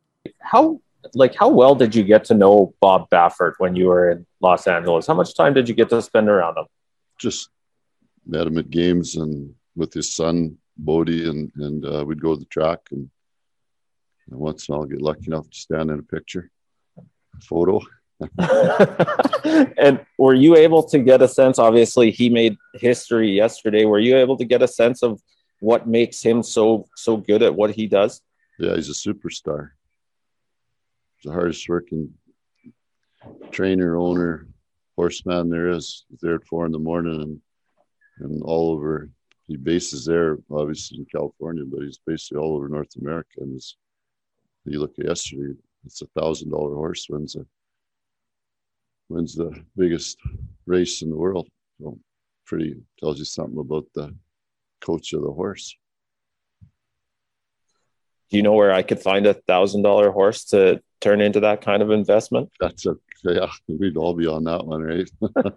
How like how well did you get to know Bob Baffert when you were in Los Angeles? How much time did you get to spend around him? Just met him at games and with his son Bodie, and and uh, we'd go to the track, and, and once in a while I'll get lucky enough to stand in a picture, a photo. And were you able to get a sense? Obviously, he made history yesterday. Were you able to get a sense of what makes him so so good at what he does? Yeah, he's a superstar. He's the hardest working trainer, owner, horseman there is. He's there at four in the morning and and all over. He bases there, obviously in California, but he's basically all over North America. And it's, you look at yesterday, it's a thousand dollar horse wins a wins the biggest race in the world. So pretty tells you something about the coach of the horse. Do you know where I could find a thousand dollar horse to turn into that kind of investment? That's a yeah, we'd all be on that one, right?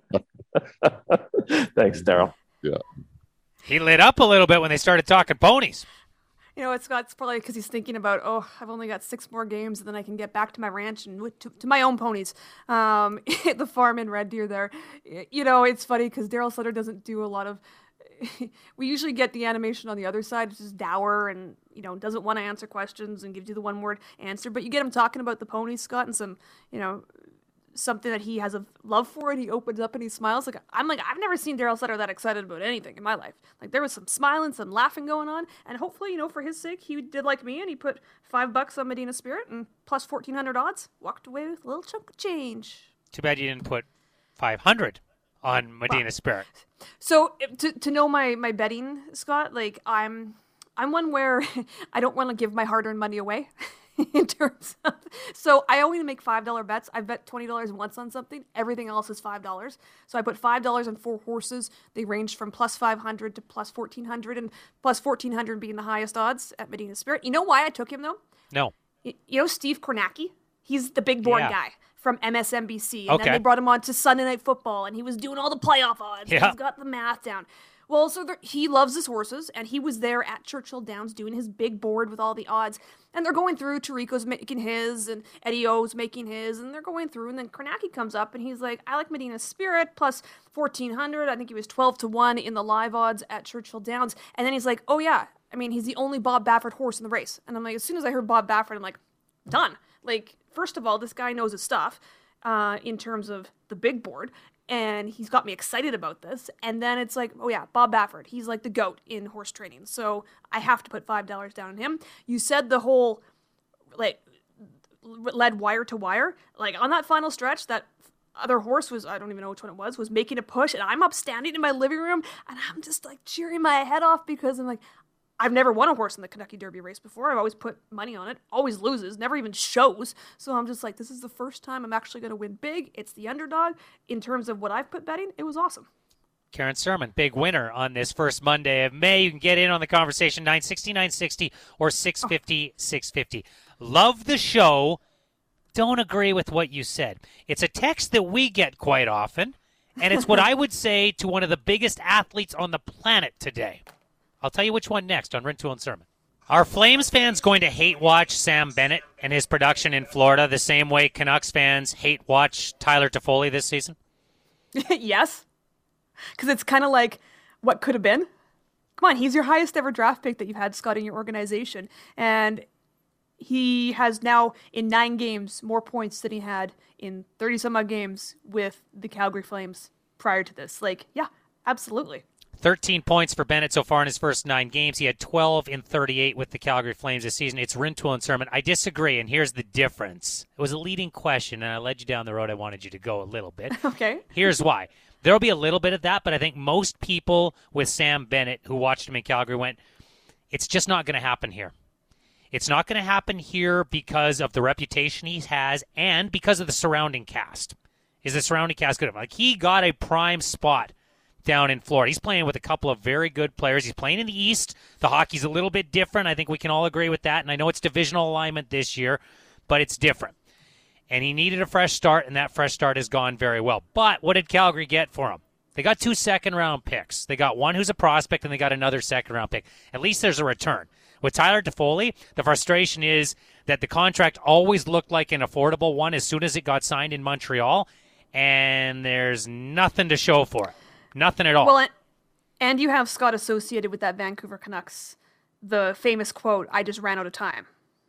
Thanks, Daryl. Yeah. He lit up a little bit when they started talking ponies. You know, it's got it's probably because he's thinking about, oh, I've only got six more games, and then I can get back to my ranch and with- to, to my own ponies, um, at the farm in Red Deer there. You know, it's funny because Daryl Sutter doesn't do a lot of. We usually get the animation on the other side, which is dour and, you know, doesn't want to answer questions and gives you the one word answer. But you get him talking about the ponies, Scott, and some, you know, something that he has a love for, and he opens up and he smiles. Like I'm like I've never seen Daryl Sutter that excited about anything in my life. Like there was some smiling, some laughing going on, and hopefully, you know, for his sake, he did like me and he put five bucks on Medina Spirit and plus fourteen hundred odds, walked away with a little chunk of change. Too bad you didn't put five hundred on Medina Wow. Spirit. So to to know my my betting, Scott, like I'm I'm one where I don't want to give my hard earned money away. In terms of, so I only make five dollar bets. I bet twenty dollars once on something. Everything else is five dollars. So I put five dollars on four horses. They ranged from plus five hundred to plus fourteen hundred, and plus fourteen hundred being the highest odds at Medina Spirit. You know why I took him though? No. You, you know Steve Kornacki? He's the big board Yeah. guy from M S N B C. And Okay. then they brought him on to Sunday Night Football, and he was doing all the playoff odds. Yeah. And he's got the math down. Well, so there, he loves his horses, and he was there at Churchill Downs doing his big board with all the odds. And they're going through, Tirico's making his, and Eddie O's making his, and they're going through, and then Kornacki comes up, and he's like, I like Medina Spirit, plus fourteen hundred. I think he was twelve to one in the live odds at Churchill Downs. And then he's like, oh yeah, I mean, he's the only Bob Baffert horse in the race. And I'm like, as soon as I heard Bob Baffert, I'm like, done. Like, first of all, this guy knows his stuff uh, in terms of the big board. And he's got me excited about this. And then it's like, oh yeah, Bob Baffert. He's like the GOAT in horse training. So I have to put five dollars down on him. You said the whole, like, led wire to wire. Like, on that final stretch, that other horse was, I don't even know which one it was, was making a push, and I'm up standing in my living room, and I'm just like cheering my head off because I'm like, I've never won a horse in the Kentucky Derby race before. I've always put money on it, always loses, never even shows. So I'm just like, this is the first time I'm actually going to win big. It's the underdog. In terms of what I've put betting, it was awesome. Karen Sermon, big winner on this first Monday of May. You can get in on the conversation, nine sixty, nine sixty, or six fifty, six fifty. Love the show. Don't agree with what you said. It's a text that we get quite often, and it's what I would say to one of the biggest athletes on the planet today. I'll tell you which one next on Rintoul and Sermon. Are Flames fans going to hate watch Sam Bennett and his production in Florida the same way Canucks fans hate watch Tyler Toffoli this season? Yes. Because it's kind of like what could have been. Come on, he's your highest ever draft pick that you've had, Scott, in your organization. And he has now, in nine games, more points than he had in thirty-some-odd games with the Calgary Flames prior to this. Like, yeah, absolutely. thirteen points for Bennett so far in his first nine games. He had twelve in thirty-eight with the Calgary Flames this season. It's Rintoul and Sermon. I disagree, and here's the difference. It was a leading question, and I led you down the road I wanted you to go a little bit. Okay. Here's why. There will be a little bit of that, but I think most people with Sam Bennett who watched him in Calgary went, it's just not going to happen here. It's not going to happen here because of the reputation he has and because of the surrounding cast. Is the surrounding cast good? Like, he got a prime spot down in Florida. He's playing with a couple of very good players. He's playing in the East. The hockey's a little bit different. I think we can all agree with that. And I know it's divisional alignment this year, but it's different. And he needed a fresh start, and that fresh start has gone very well. But what did Calgary get for him? They got two second-round picks. They got one who's a prospect, and they got another second-round pick. At least there's a return. With Tyler Toffoli, the frustration is that the contract always looked like an affordable one as soon as it got signed in Montreal, and there's nothing to show for it. Nothing at all. Well, and you have Scott associated with that Vancouver Canucks, the famous quote, "I just ran out of time,"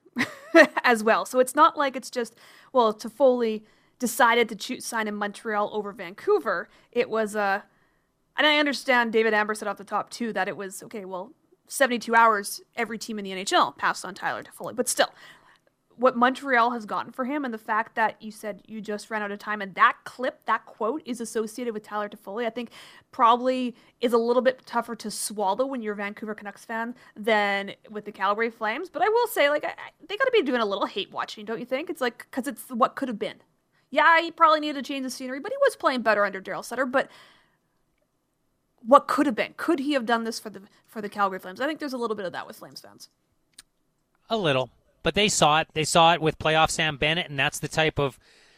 as well. So it's not like it's just, well, Toffoli decided to choose, sign in Montreal over Vancouver. It was, uh, and I understand David Amber said off the top, too, that it was, okay, well, seventy-two hours, every team in the N H L passed on Tyler Toffoli. But still, what Montreal has gotten for him and the fact that you said you just ran out of time and that clip, that quote is associated with Tyler Toffoli, I think probably is a little bit tougher to swallow when you're a Vancouver Canucks fan than with the Calgary Flames. But I will say, like, I, I, they got to be doing a little hate watching, don't you think? It's like, because it's what could have been. Yeah, he probably needed to change the scenery, but he was playing better under Daryl Sutter. But what could have been? Could he have done this for the for the Calgary Flames? I think there's a little bit of that with Flames fans. A little. But they saw it. They saw it with playoff Sam Bennett, and that's the type of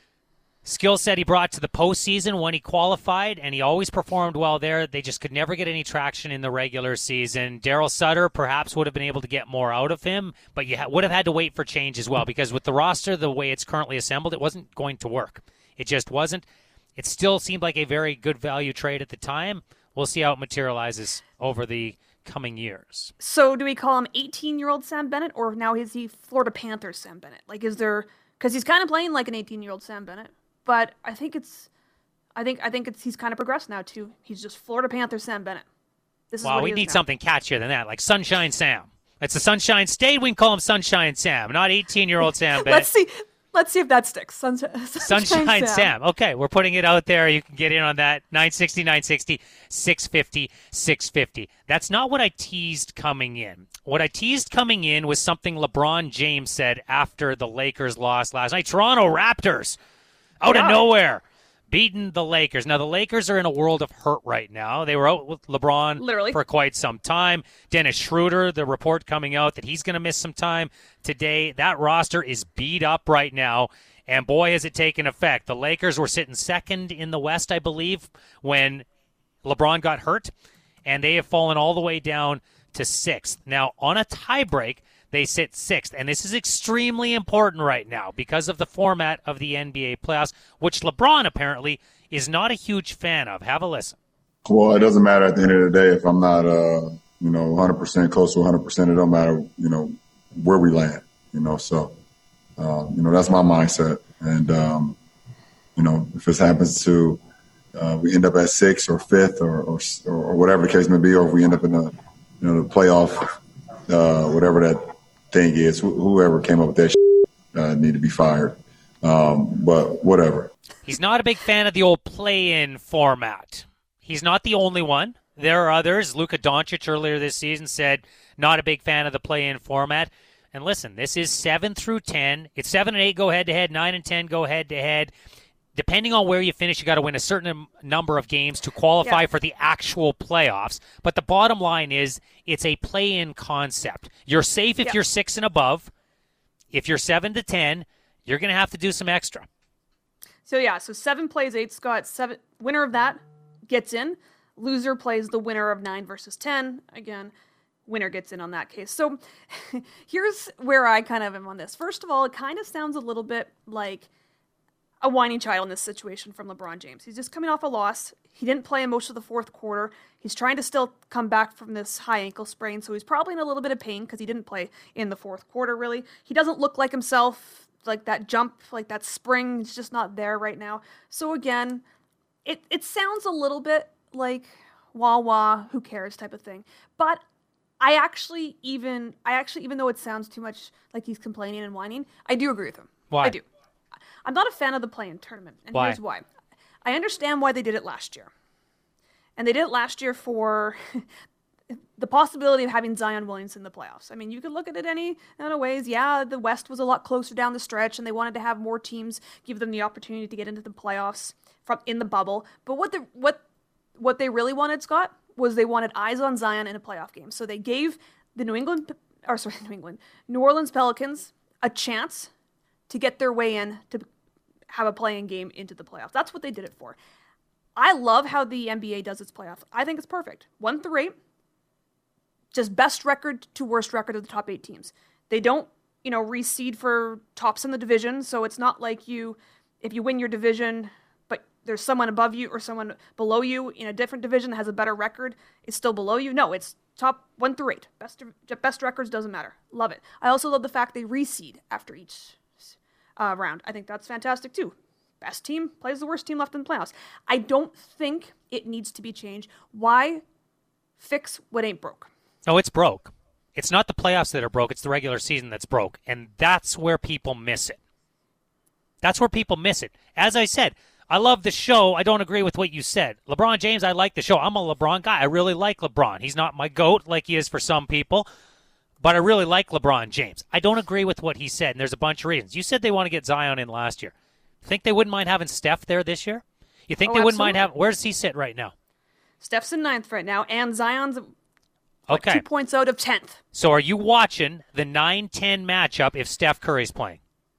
skill set he brought to the postseason when he qualified, and he always performed well there. They just could never get any traction in the regular season. Daryl Sutter perhaps would have been able to get more out of him, but you ha- would have had to wait for change as well, because with the roster the way it's currently assembled, it wasn't going to work. It just wasn't. It still seemed like a very good value trade at the time. We'll see how it materializes over the coming years. So do we call him eighteen-year-old Sam Bennett, or now is he Florida Panthers Sam Bennett? Like, is there, because he's kind of playing like an eighteen-year-old Sam Bennett, but I think it's, I think I think it's he's kind of progressed now too. He's just Florida Panthers Sam Bennett. This is well, what we he is need now. something catchier than that, like Sunshine Sam. It's the Sunshine State. We can call him Sunshine Sam, not eighteen-year-old Sam Bennett. Let's see. Let's see if that sticks. Sunshine, Sunshine, Sunshine Sam. Sam. Okay, we're putting it out there. You can get in on that. nine sixty, nine sixty, six fifty, six fifty. That's not what I teased coming in. What I teased coming in was something LeBron James said after the Lakers lost last night. Toronto Raptors, out Yeah. of nowhere, beating the Lakers. Now, the Lakers are in a world of hurt right now. They were out with LeBron Literally. for quite some time. Dennis Schroeder, the report coming out that he's going to miss some time today. That roster is beat up right now, and boy, has it taken effect. The Lakers were sitting second in the West, I believe, when LeBron got hurt, and they have fallen all the way down to sixth. Now, on a tiebreak, they sit sixth, and this is extremely important right now because of the format of the N B A playoffs, which LeBron apparently is not a huge fan of. Have a listen. Well, it doesn't matter at the end of the day if I'm not, uh, you know, one hundred percent close to one hundred percent. It don't matter, you know, where we land, you know. So, uh, you know, that's my mindset. And, um, you know, if this happens to uh, we end up at sixth or fifth or, or or whatever the case may be, or if we end up in the, you know, the playoff, uh, whatever that thing is, wh- whoever came up with that shit, uh, need to be fired. Um, but whatever. He's not a big fan of the old play-in format. He's not the only one. There are others. Luka Doncic earlier this season said not a big fan of the play-in format. And listen, this is seven through ten. It's seven and eight go head-to-head, nine and ten go head-to-head. Depending on where you finish, you got to win a certain number of games to qualify Yeah. for the actual playoffs. But the bottom line is it's a play-in concept. You're safe if Yeah. you're six and above. If you're seven to ten, you're going to have to do some extra. So yeah, so seven plays eight, Scott. Seven winner of that gets in. Loser plays the winner of nine versus ten. Again, winner gets in on that case. So here's where I kind of am on this. First of all, it kind of sounds a little bit like a whining child in this situation from LeBron James. He's just coming off a loss. He didn't play in most of the fourth quarter. He's trying to still come back from this high ankle sprain, so he's probably in a little bit of pain because he didn't play in the fourth quarter, really. He doesn't look like himself, like that jump, like that spring. It's just not there right now. So again, it, it sounds a little bit like wah wah, who cares type of thing. But I actually even, I actually, even though it sounds too much like he's complaining and whining, I do agree with him. Why? I do. I'm not a fan of the play-in tournament, and Why? here's why. I understand why they did it last year. And they did it last year for the possibility of having Zion Williamson in the playoffs. I mean, you could look at it any other ways. Yeah, the West was a lot closer down the stretch, and they wanted to have more teams give them the opportunity to get into the playoffs from in the bubble. But what the what what they really wanted, Scott, was they wanted eyes on Zion in a playoff game. So they gave the New England, or sorry, New England, New Orleans Pelicans a chance to get their way in to have a play-in game into the playoffs. That's what they did it for. I love how the N B A does its playoff. I think it's perfect. One through eight, just best record to worst record of the top eight teams. They don't, you know, reseed for tops in the division, so it's not like you, if you win your division, but there's someone above you or someone below you in a different division that has a better record, it's still below you. No, it's top one through eight. Best best records doesn't matter. Love it. I also love the fact they reseed after each Uh, round. I think that's fantastic too. Best team plays the worst team left in the playoffs. I don't think it needs to be changed. Why fix what ain't broke? No, it's broke. It's not the playoffs that are broke. It's the regular season that's broke. And that's where people miss it. That's where people miss it. As I said, I love the show. I don't agree with what you said. LeBron James, I like the show. I'm a LeBron guy. I really like LeBron. He's not my GOAT like he is for some people. But I really like LeBron James. I don't agree with what he said, and there's a bunch of reasons. You said they want to get Zion in last year. Think they wouldn't mind having Steph there this year? You think Oh, they wouldn't mind absolutely. having... Where does he sit right now? Steph's in ninth right now, and Zion's what, Okay. two points out of tenth. So are you watching the nine ten matchup if Steph Curry's playing?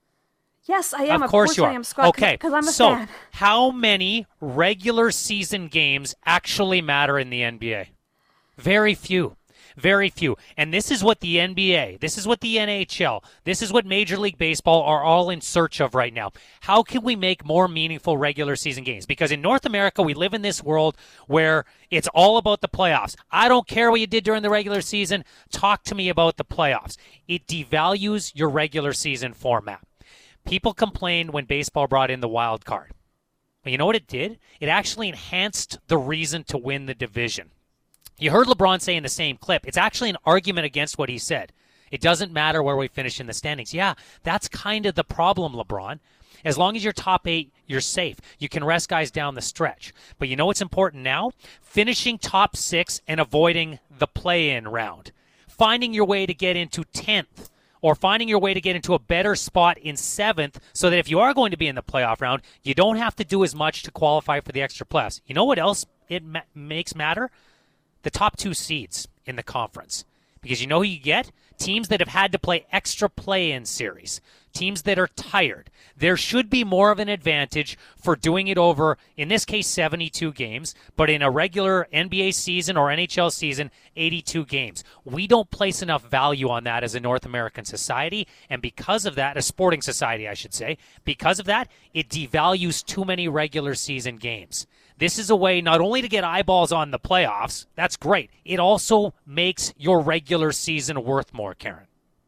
Yes, I am. Of course, you are. I am, Scott. Okay, Because I'm a so fan. how many regular season games actually matter in the N B A? Very few. Very few. And this is what the N B A, this is what the N H L, this is what Major League Baseball are all in search of right now. How can we make more meaningful regular season games? Because in North America, we live in this world where it's all about the playoffs. I don't care what you did during the regular season. Talk to me about the playoffs. It devalues your regular season format. People complained when baseball brought in the wild card. But you know what it did? It actually enhanced the reason to win the division. You heard LeBron say in the same clip, it's actually an argument against what he said. It doesn't matter where we finish in the standings. Yeah, that's kind of the problem, LeBron. As long as you're top eight, you're safe. You can rest guys down the stretch. But you know what's important now? Finishing top six and avoiding the play-in round. Finding your way to get into tenth or finding your way to get into a better spot in seventh so that if you are going to be in the playoff round, you don't have to do as much to qualify for the extra playoffs. You know what else it ma- makes matter? The top two seeds in the conference. Because you know who you get? Teams that have had to play extra play-in series. Teams that are tired. There should be more of an advantage for doing it over, in this case, seventy-two games, but in a regular N B A season or N H L season, eighty-two games. We don't place enough value on that as a North American society, and because of that, a sporting society, I should say, because of that, it devalues too many regular season games. This is a way not only to get eyeballs on the playoffs, that's great, it also makes your regular season worth more, Karen.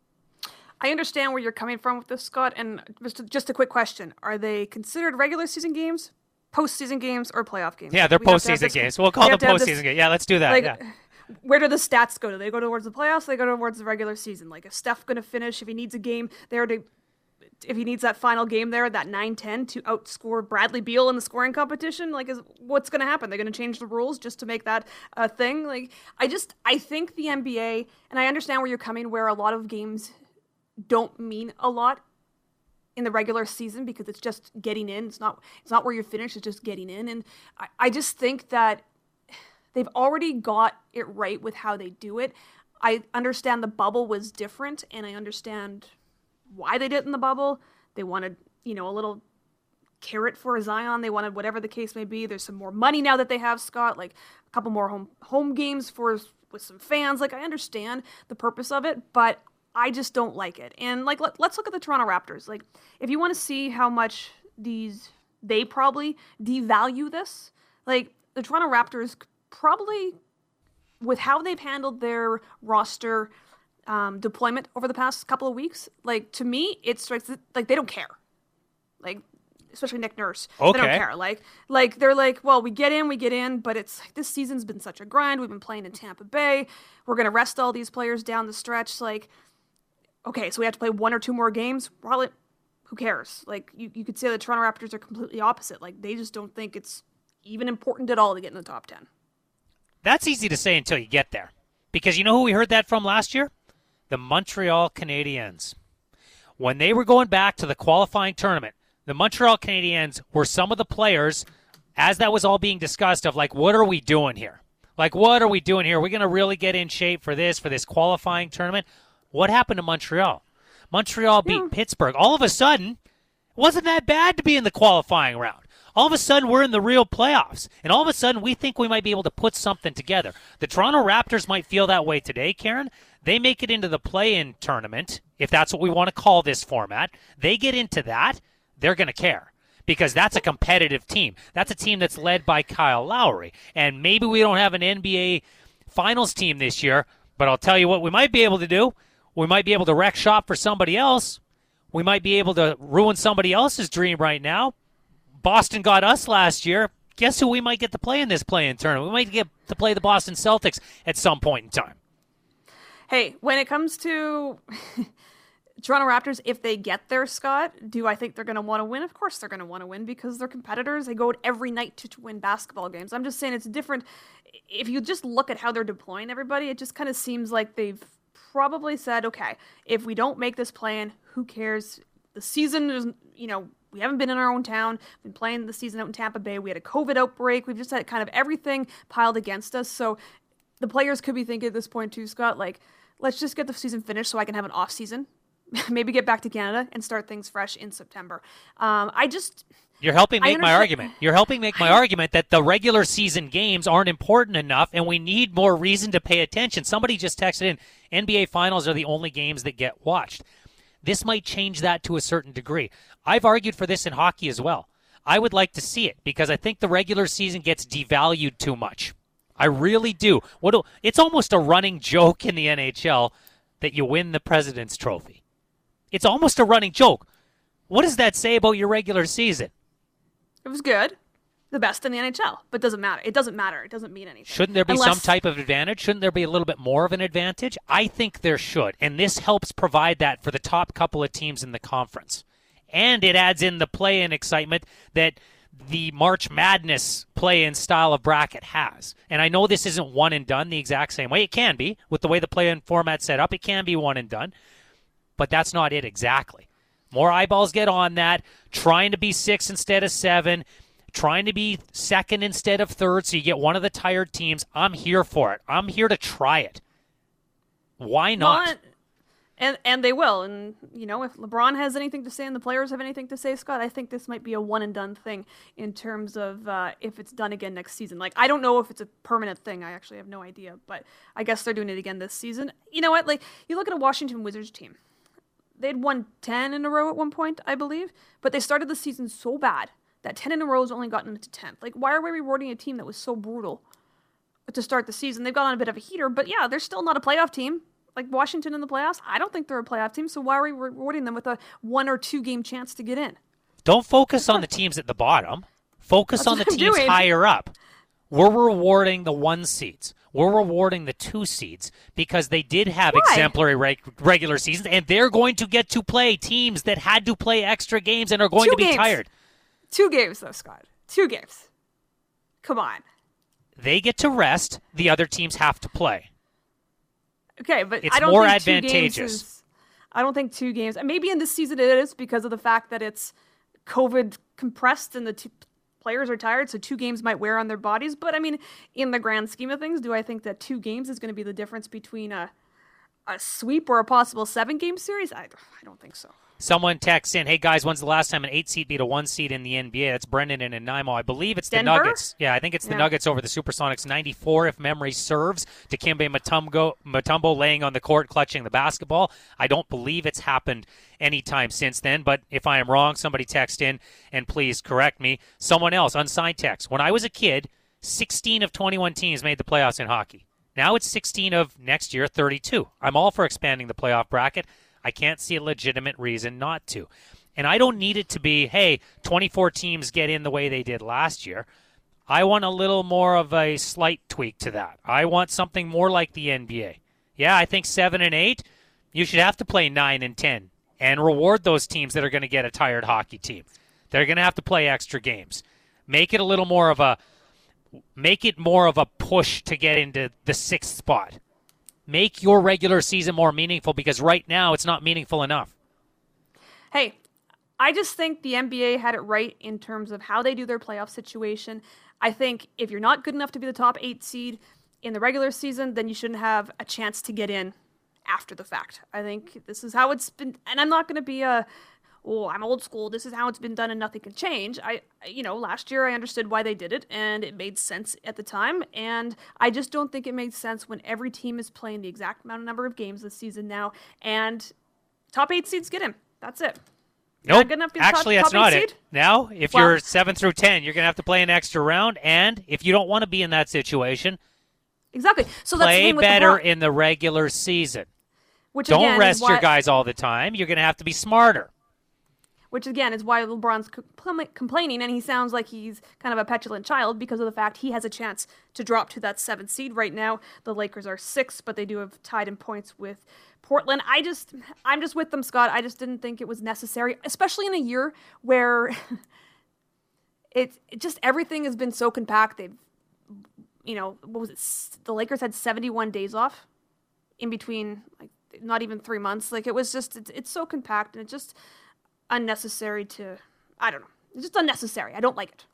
I understand where you're coming from with this, Scott, and just, just a quick question. Are they considered regular season games, postseason games, or playoff games? Yeah, they're We have to have postseason this- games. We'll we call have them to have this- postseason games. Yeah, let's do that. Like, yeah. Where do the stats go? Do they go towards the playoffs? Or they go towards the regular season? Like, is Steph going to finish if he needs a game there to if he needs that final game there, that nine ten to outscore Bradley Beal in the scoring competition, like, is what's going to happen? They're going to change the rules just to make that a thing? Like, I just, I think the N B A, and I understand where you're coming, where a lot of games don't mean a lot in the regular season because it's just getting in. It's not, it's not where you're finished, it's just getting in. And I, I just think that they've already got it right with how they do it. I understand the bubble was different, and I understand why they did it in the bubble. They wanted, you know, a little carrot for Zion. They wanted whatever the case may be. There's some more money now that they have, Scott, like a couple more home home games for with some fans. Like, I understand the purpose of it, but I just don't like it. And like, let, let's look at the Toronto Raptors. Like, if you want to see how much these, they probably devalue this, like the Toronto Raptors probably, with how they've handled their roster um, deployment over the past couple of weeks, like, to me, it strikes like they don't care. Like, especially Nick Nurse, okay. They don't care. Like, like they're like, well, we get in, we get in, but it's like, this season's been such a grind. We've been playing in Tampa Bay. We're gonna rest all these players down the stretch. Like, okay, so we have to play one or two more games. Probably, who cares? Like, you, you could say the Toronto Raptors are completely opposite. Like, they just don't think it's even important at all to get in the top ten. That's easy to say until you get there. Because you know who we heard that from last year? The Montreal Canadiens. When they were going back to the qualifying tournament, the Montreal Canadiens were some of the players, as that was all being discussed, of like, what are we doing here? Like, what are we doing here? Are we going to really get in shape for this, for this qualifying tournament? What happened to Montreal? Montreal beat yeah. Pittsburgh. All of a sudden, it wasn't that bad to be in the qualifying round. All of a sudden, we're in the real playoffs. And all of a sudden, we think we might be able to put something together. The Toronto Raptors might feel that way today, Karen. They make it into the play-in tournament, if that's what we want to call this format. They get into that, they're going to care. Because that's a competitive team. That's a team that's led by Kyle Lowry. And maybe we don't have an N B A Finals team this year, but I'll tell you what we might be able to do. We might be able to wreck shop for somebody else. We might be able to ruin somebody else's dream right now. Boston got us last year. Guess who we might get to play in this play-in tournament? We might get to play the Boston Celtics at some point in time. Hey, when it comes to Toronto Raptors, if they get there, Scott, do I think they're going to want to win? Of course they're going to want to win because they're competitors. They go out every night to, to win basketball games. I'm just saying it's different. If you just look at how they're deploying everybody, it just kind of seems like they've probably said, okay, if we don't make this play-in, who cares? The season is, you know, we haven't been in our own town. We've been playing the season out in Tampa Bay. We had a COVID outbreak. We've just had kind of everything piled against us. So the players could be thinking at this point too, Scott, like, let's just get the season finished so I can have an off season. Maybe get back to Canada and start things fresh in September. Um, I just... You're helping make my argument. You're helping make my argument that the regular season games aren't important enough and we need more reason to pay attention. Somebody just texted in, N B A Finals are the only games that get watched. This might change that to a certain degree. I've argued for this in hockey as well. I would like to see it because I think the regular season gets devalued too much. I really do. What do, it's almost a running joke in the N H L that you win the President's Trophy. It's almost a running joke. What does that say about your regular season? It was good. The best in the N H L. But it doesn't matter. It doesn't matter. It doesn't mean anything. Shouldn't there be Unless... some type of advantage? Shouldn't there be a little bit more of an advantage? I think there should. And this helps provide that for the top couple of teams in the conference. And it adds in the play-in excitement that the March Madness play-in style of bracket has. And I know this isn't one and done the exact same way. It can be. With the way the play-in format's set up, it can be one and done. But that's not it exactly. More eyeballs get on that, trying to be six instead of seven, trying to be second instead of third so you get one of the tired teams. I'm here for it. I'm here to try it. Why not? Well, and and they will. And, you know, if LeBron has anything to say and the players have anything to say, Scott, I think this might be a one-and-done thing in terms of uh, if it's done again next season. Like, I don't know if it's a permanent thing. I actually have no idea. But I guess they're doing it again this season. You know what? Like, you look at a Washington Wizards team. They'd won ten in a row at one point, I believe. But they started the season so bad that ten in a row has only gotten them to tenth. Like, why are we rewarding a team that was so brutal to start the season? They've got on a bit of a heater, but yeah, they're still not a playoff team. Like Washington in the playoffs, I don't think they're a playoff team, so why are we rewarding them with a one or two game chance to get in? Don't focus on the teams at the bottom. Focus That's on the what I'm teams doing. higher up. We're rewarding the one seeds. We're rewarding the two seeds because they did have Why? exemplary reg- regular seasons, and they're going to get to play teams that had to play extra games and are going Two to be games. tired. Two games, though, Scott. Two games. Come on. They get to rest. The other teams have to play. Okay, but It's I don't more think two advantageous. games is, I don't think two games. Maybe in this season it is because of the fact that it's COVID compressed and the two players are tired, so two games might wear on their bodies. But I mean, in the grand scheme of things, do I think that two games is going to be the difference between a a sweep or a possible seven-game series? I, I don't think so. Someone texts in, hey, guys, when's the last time an eight seed beat a one seed in the N B A? That's Brendan and Nanaimo. I believe it's Denver? the Nuggets. Yeah, I think it's the Yeah. Nuggets over the Supersonics. ninety-four, if memory serves. Dikembe Mutombo, Mutombo laying on the court, clutching the basketball. I don't believe it's happened anytime since then, but if I am wrong, somebody text in and please correct me. Someone else, unsigned text. When I was a kid, sixteen of twenty-one teams made the playoffs in hockey. Now it's sixteen of next year, thirty-two. I'm all for expanding the playoff bracket. I can't see a legitimate reason not to. And I don't need it to be, hey, twenty-four teams get in the way they did last year. I want a little more of a slight tweak to that. I want something more like the N B A. Yeah, I think seven and eight, you should have to play nine and ten and reward those teams that are going to get a tired hockey team. They're going to have to play extra games. Make it a little more of a make it more of a push to get into the sixth spot. Make your regular season more meaningful because right now it's not meaningful enough. Hey, I just think the N B A had it right in terms of how they do their playoff situation. I think if you're not good enough to be the top eight seed in the regular season, then you shouldn't have a chance to get in after the fact. I think this is how it's been, and I'm not going to be a, oh, I'm old school, this is how it's been done and nothing can change. I, you know, last year I understood why they did it and it made sense at the time. And I just don't think it makes sense when every team is playing the exact amount of number of games this season now and top eight seeds get in. That's it. You're Nope. not good enough to be the Actually, top, that's top not eight it. seed? Now, if Well- you're seven through ten, you're going to have to play an extra round. And if you don't want to be in that situation, Exactly. So that's the play thing with the better Bron- in the regular season. Which Don't again is rest your why- guys all the time. You're going to have to be smarter. Which, again, is why LeBron's compl- complaining, and he sounds like he's kind of a petulant child because of the fact he has a chance to drop to that seventh seed right now. The Lakers are six, but they do have tied in points with Portland. I just, I'm just with them, Scott. I just didn't think it was necessary, especially in a year where it, it just everything has been so compact. They've, you know, what was it? S- The Lakers had seventy-one days off in between, like, not even three months. Like, it was just, it's, it's so compact, and it just unnecessary to, I don't know. It's just unnecessary. I don't like it.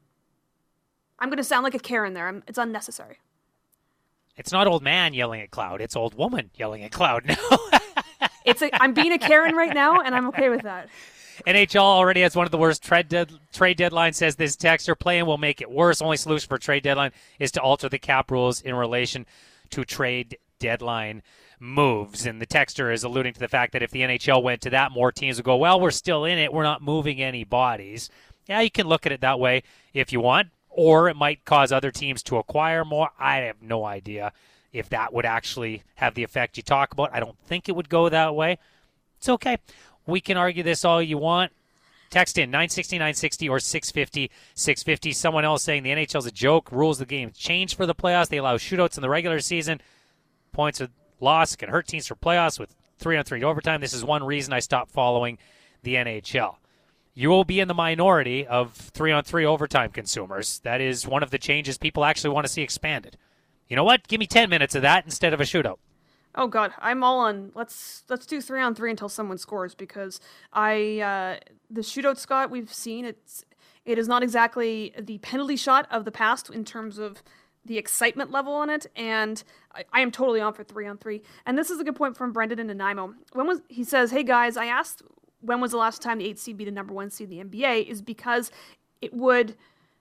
I'm going to sound like a Karen there. I'm, it's unnecessary. It's not old man yelling at cloud. It's old woman yelling at cloud now. It's a, I'm being a Karen right now, and I'm okay with that. N H L already has one of the worst trade, dead, trade deadline, says this texter. Playing will make it worse. Only solution for trade deadline is to alter the cap rules in relation to trade deadline moves. And the texter is alluding to the fact that if the N H L went to that, more teams would go, well, we're still in it. We're not moving any bodies. Yeah, you can look at it that way if you want, or it might cause other teams to acquire more. I have no idea if that would actually have the effect you talk about. I don't think it would go that way. It's okay. We can argue this all you want. Text in nine sixty, nine sixty or six fifty, six fifty. Someone else saying the N H L is a joke. Rules of the game change for the playoffs. They allow shootouts in the regular season. Points of loss can hurt teams for playoffs with three on three overtime. This is one reason I stopped following the N H L. You will be in the minority of three on three overtime consumers. That is one of the changes people actually want to see expanded. You know what? Give me ten minutes of that instead of a shootout. Oh God, I'm all on. Let's let's do three on three until someone scores because I uh, the shootout, Scott, we've seen it's it is not exactly the penalty shot of the past in terms of the excitement level on it, and I, I am totally on for three on three. And this is a good point from Brendan and Nanaimo. When was he says, "Hey guys, I asked when was the last time the eight seed beat a number one seed in the N B A?" Is because it would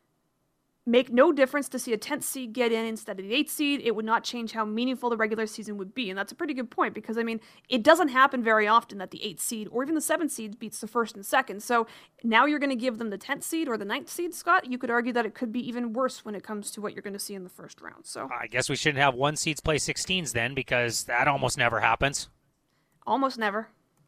make no difference to see a tenth seed get in instead of the eighth seed. It would not change how meaningful the regular season would be. And that's a pretty good point because, I mean, it doesn't happen very often that the eighth seed or even the seventh seed beats the first and second. So now you're going to give them the tenth seed or the ninth seed, Scott. You could argue that it could be even worse when it comes to what you're going to see in the first round. So I guess we shouldn't have one seeds play sixteens then because that almost never happens. Almost never.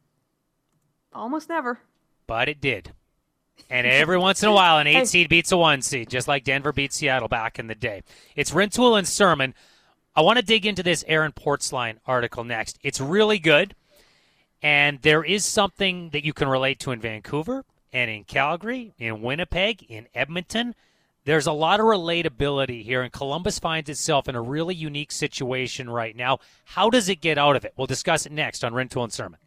Almost never. But it did. And every once in a while, an eight Hey. seed beats a one seed, just like Denver beat Seattle back in the day. It's Rintoul and Sermon I want to dig into this Aaron Portzline article next. It's really good, and there is something that you can relate to in Vancouver and in Calgary, in Winnipeg, in Edmonton. There's a lot of relatability here, and Columbus finds itself in a really unique situation right now. How does it get out of it? We'll discuss it next on Rintoul and Sermon.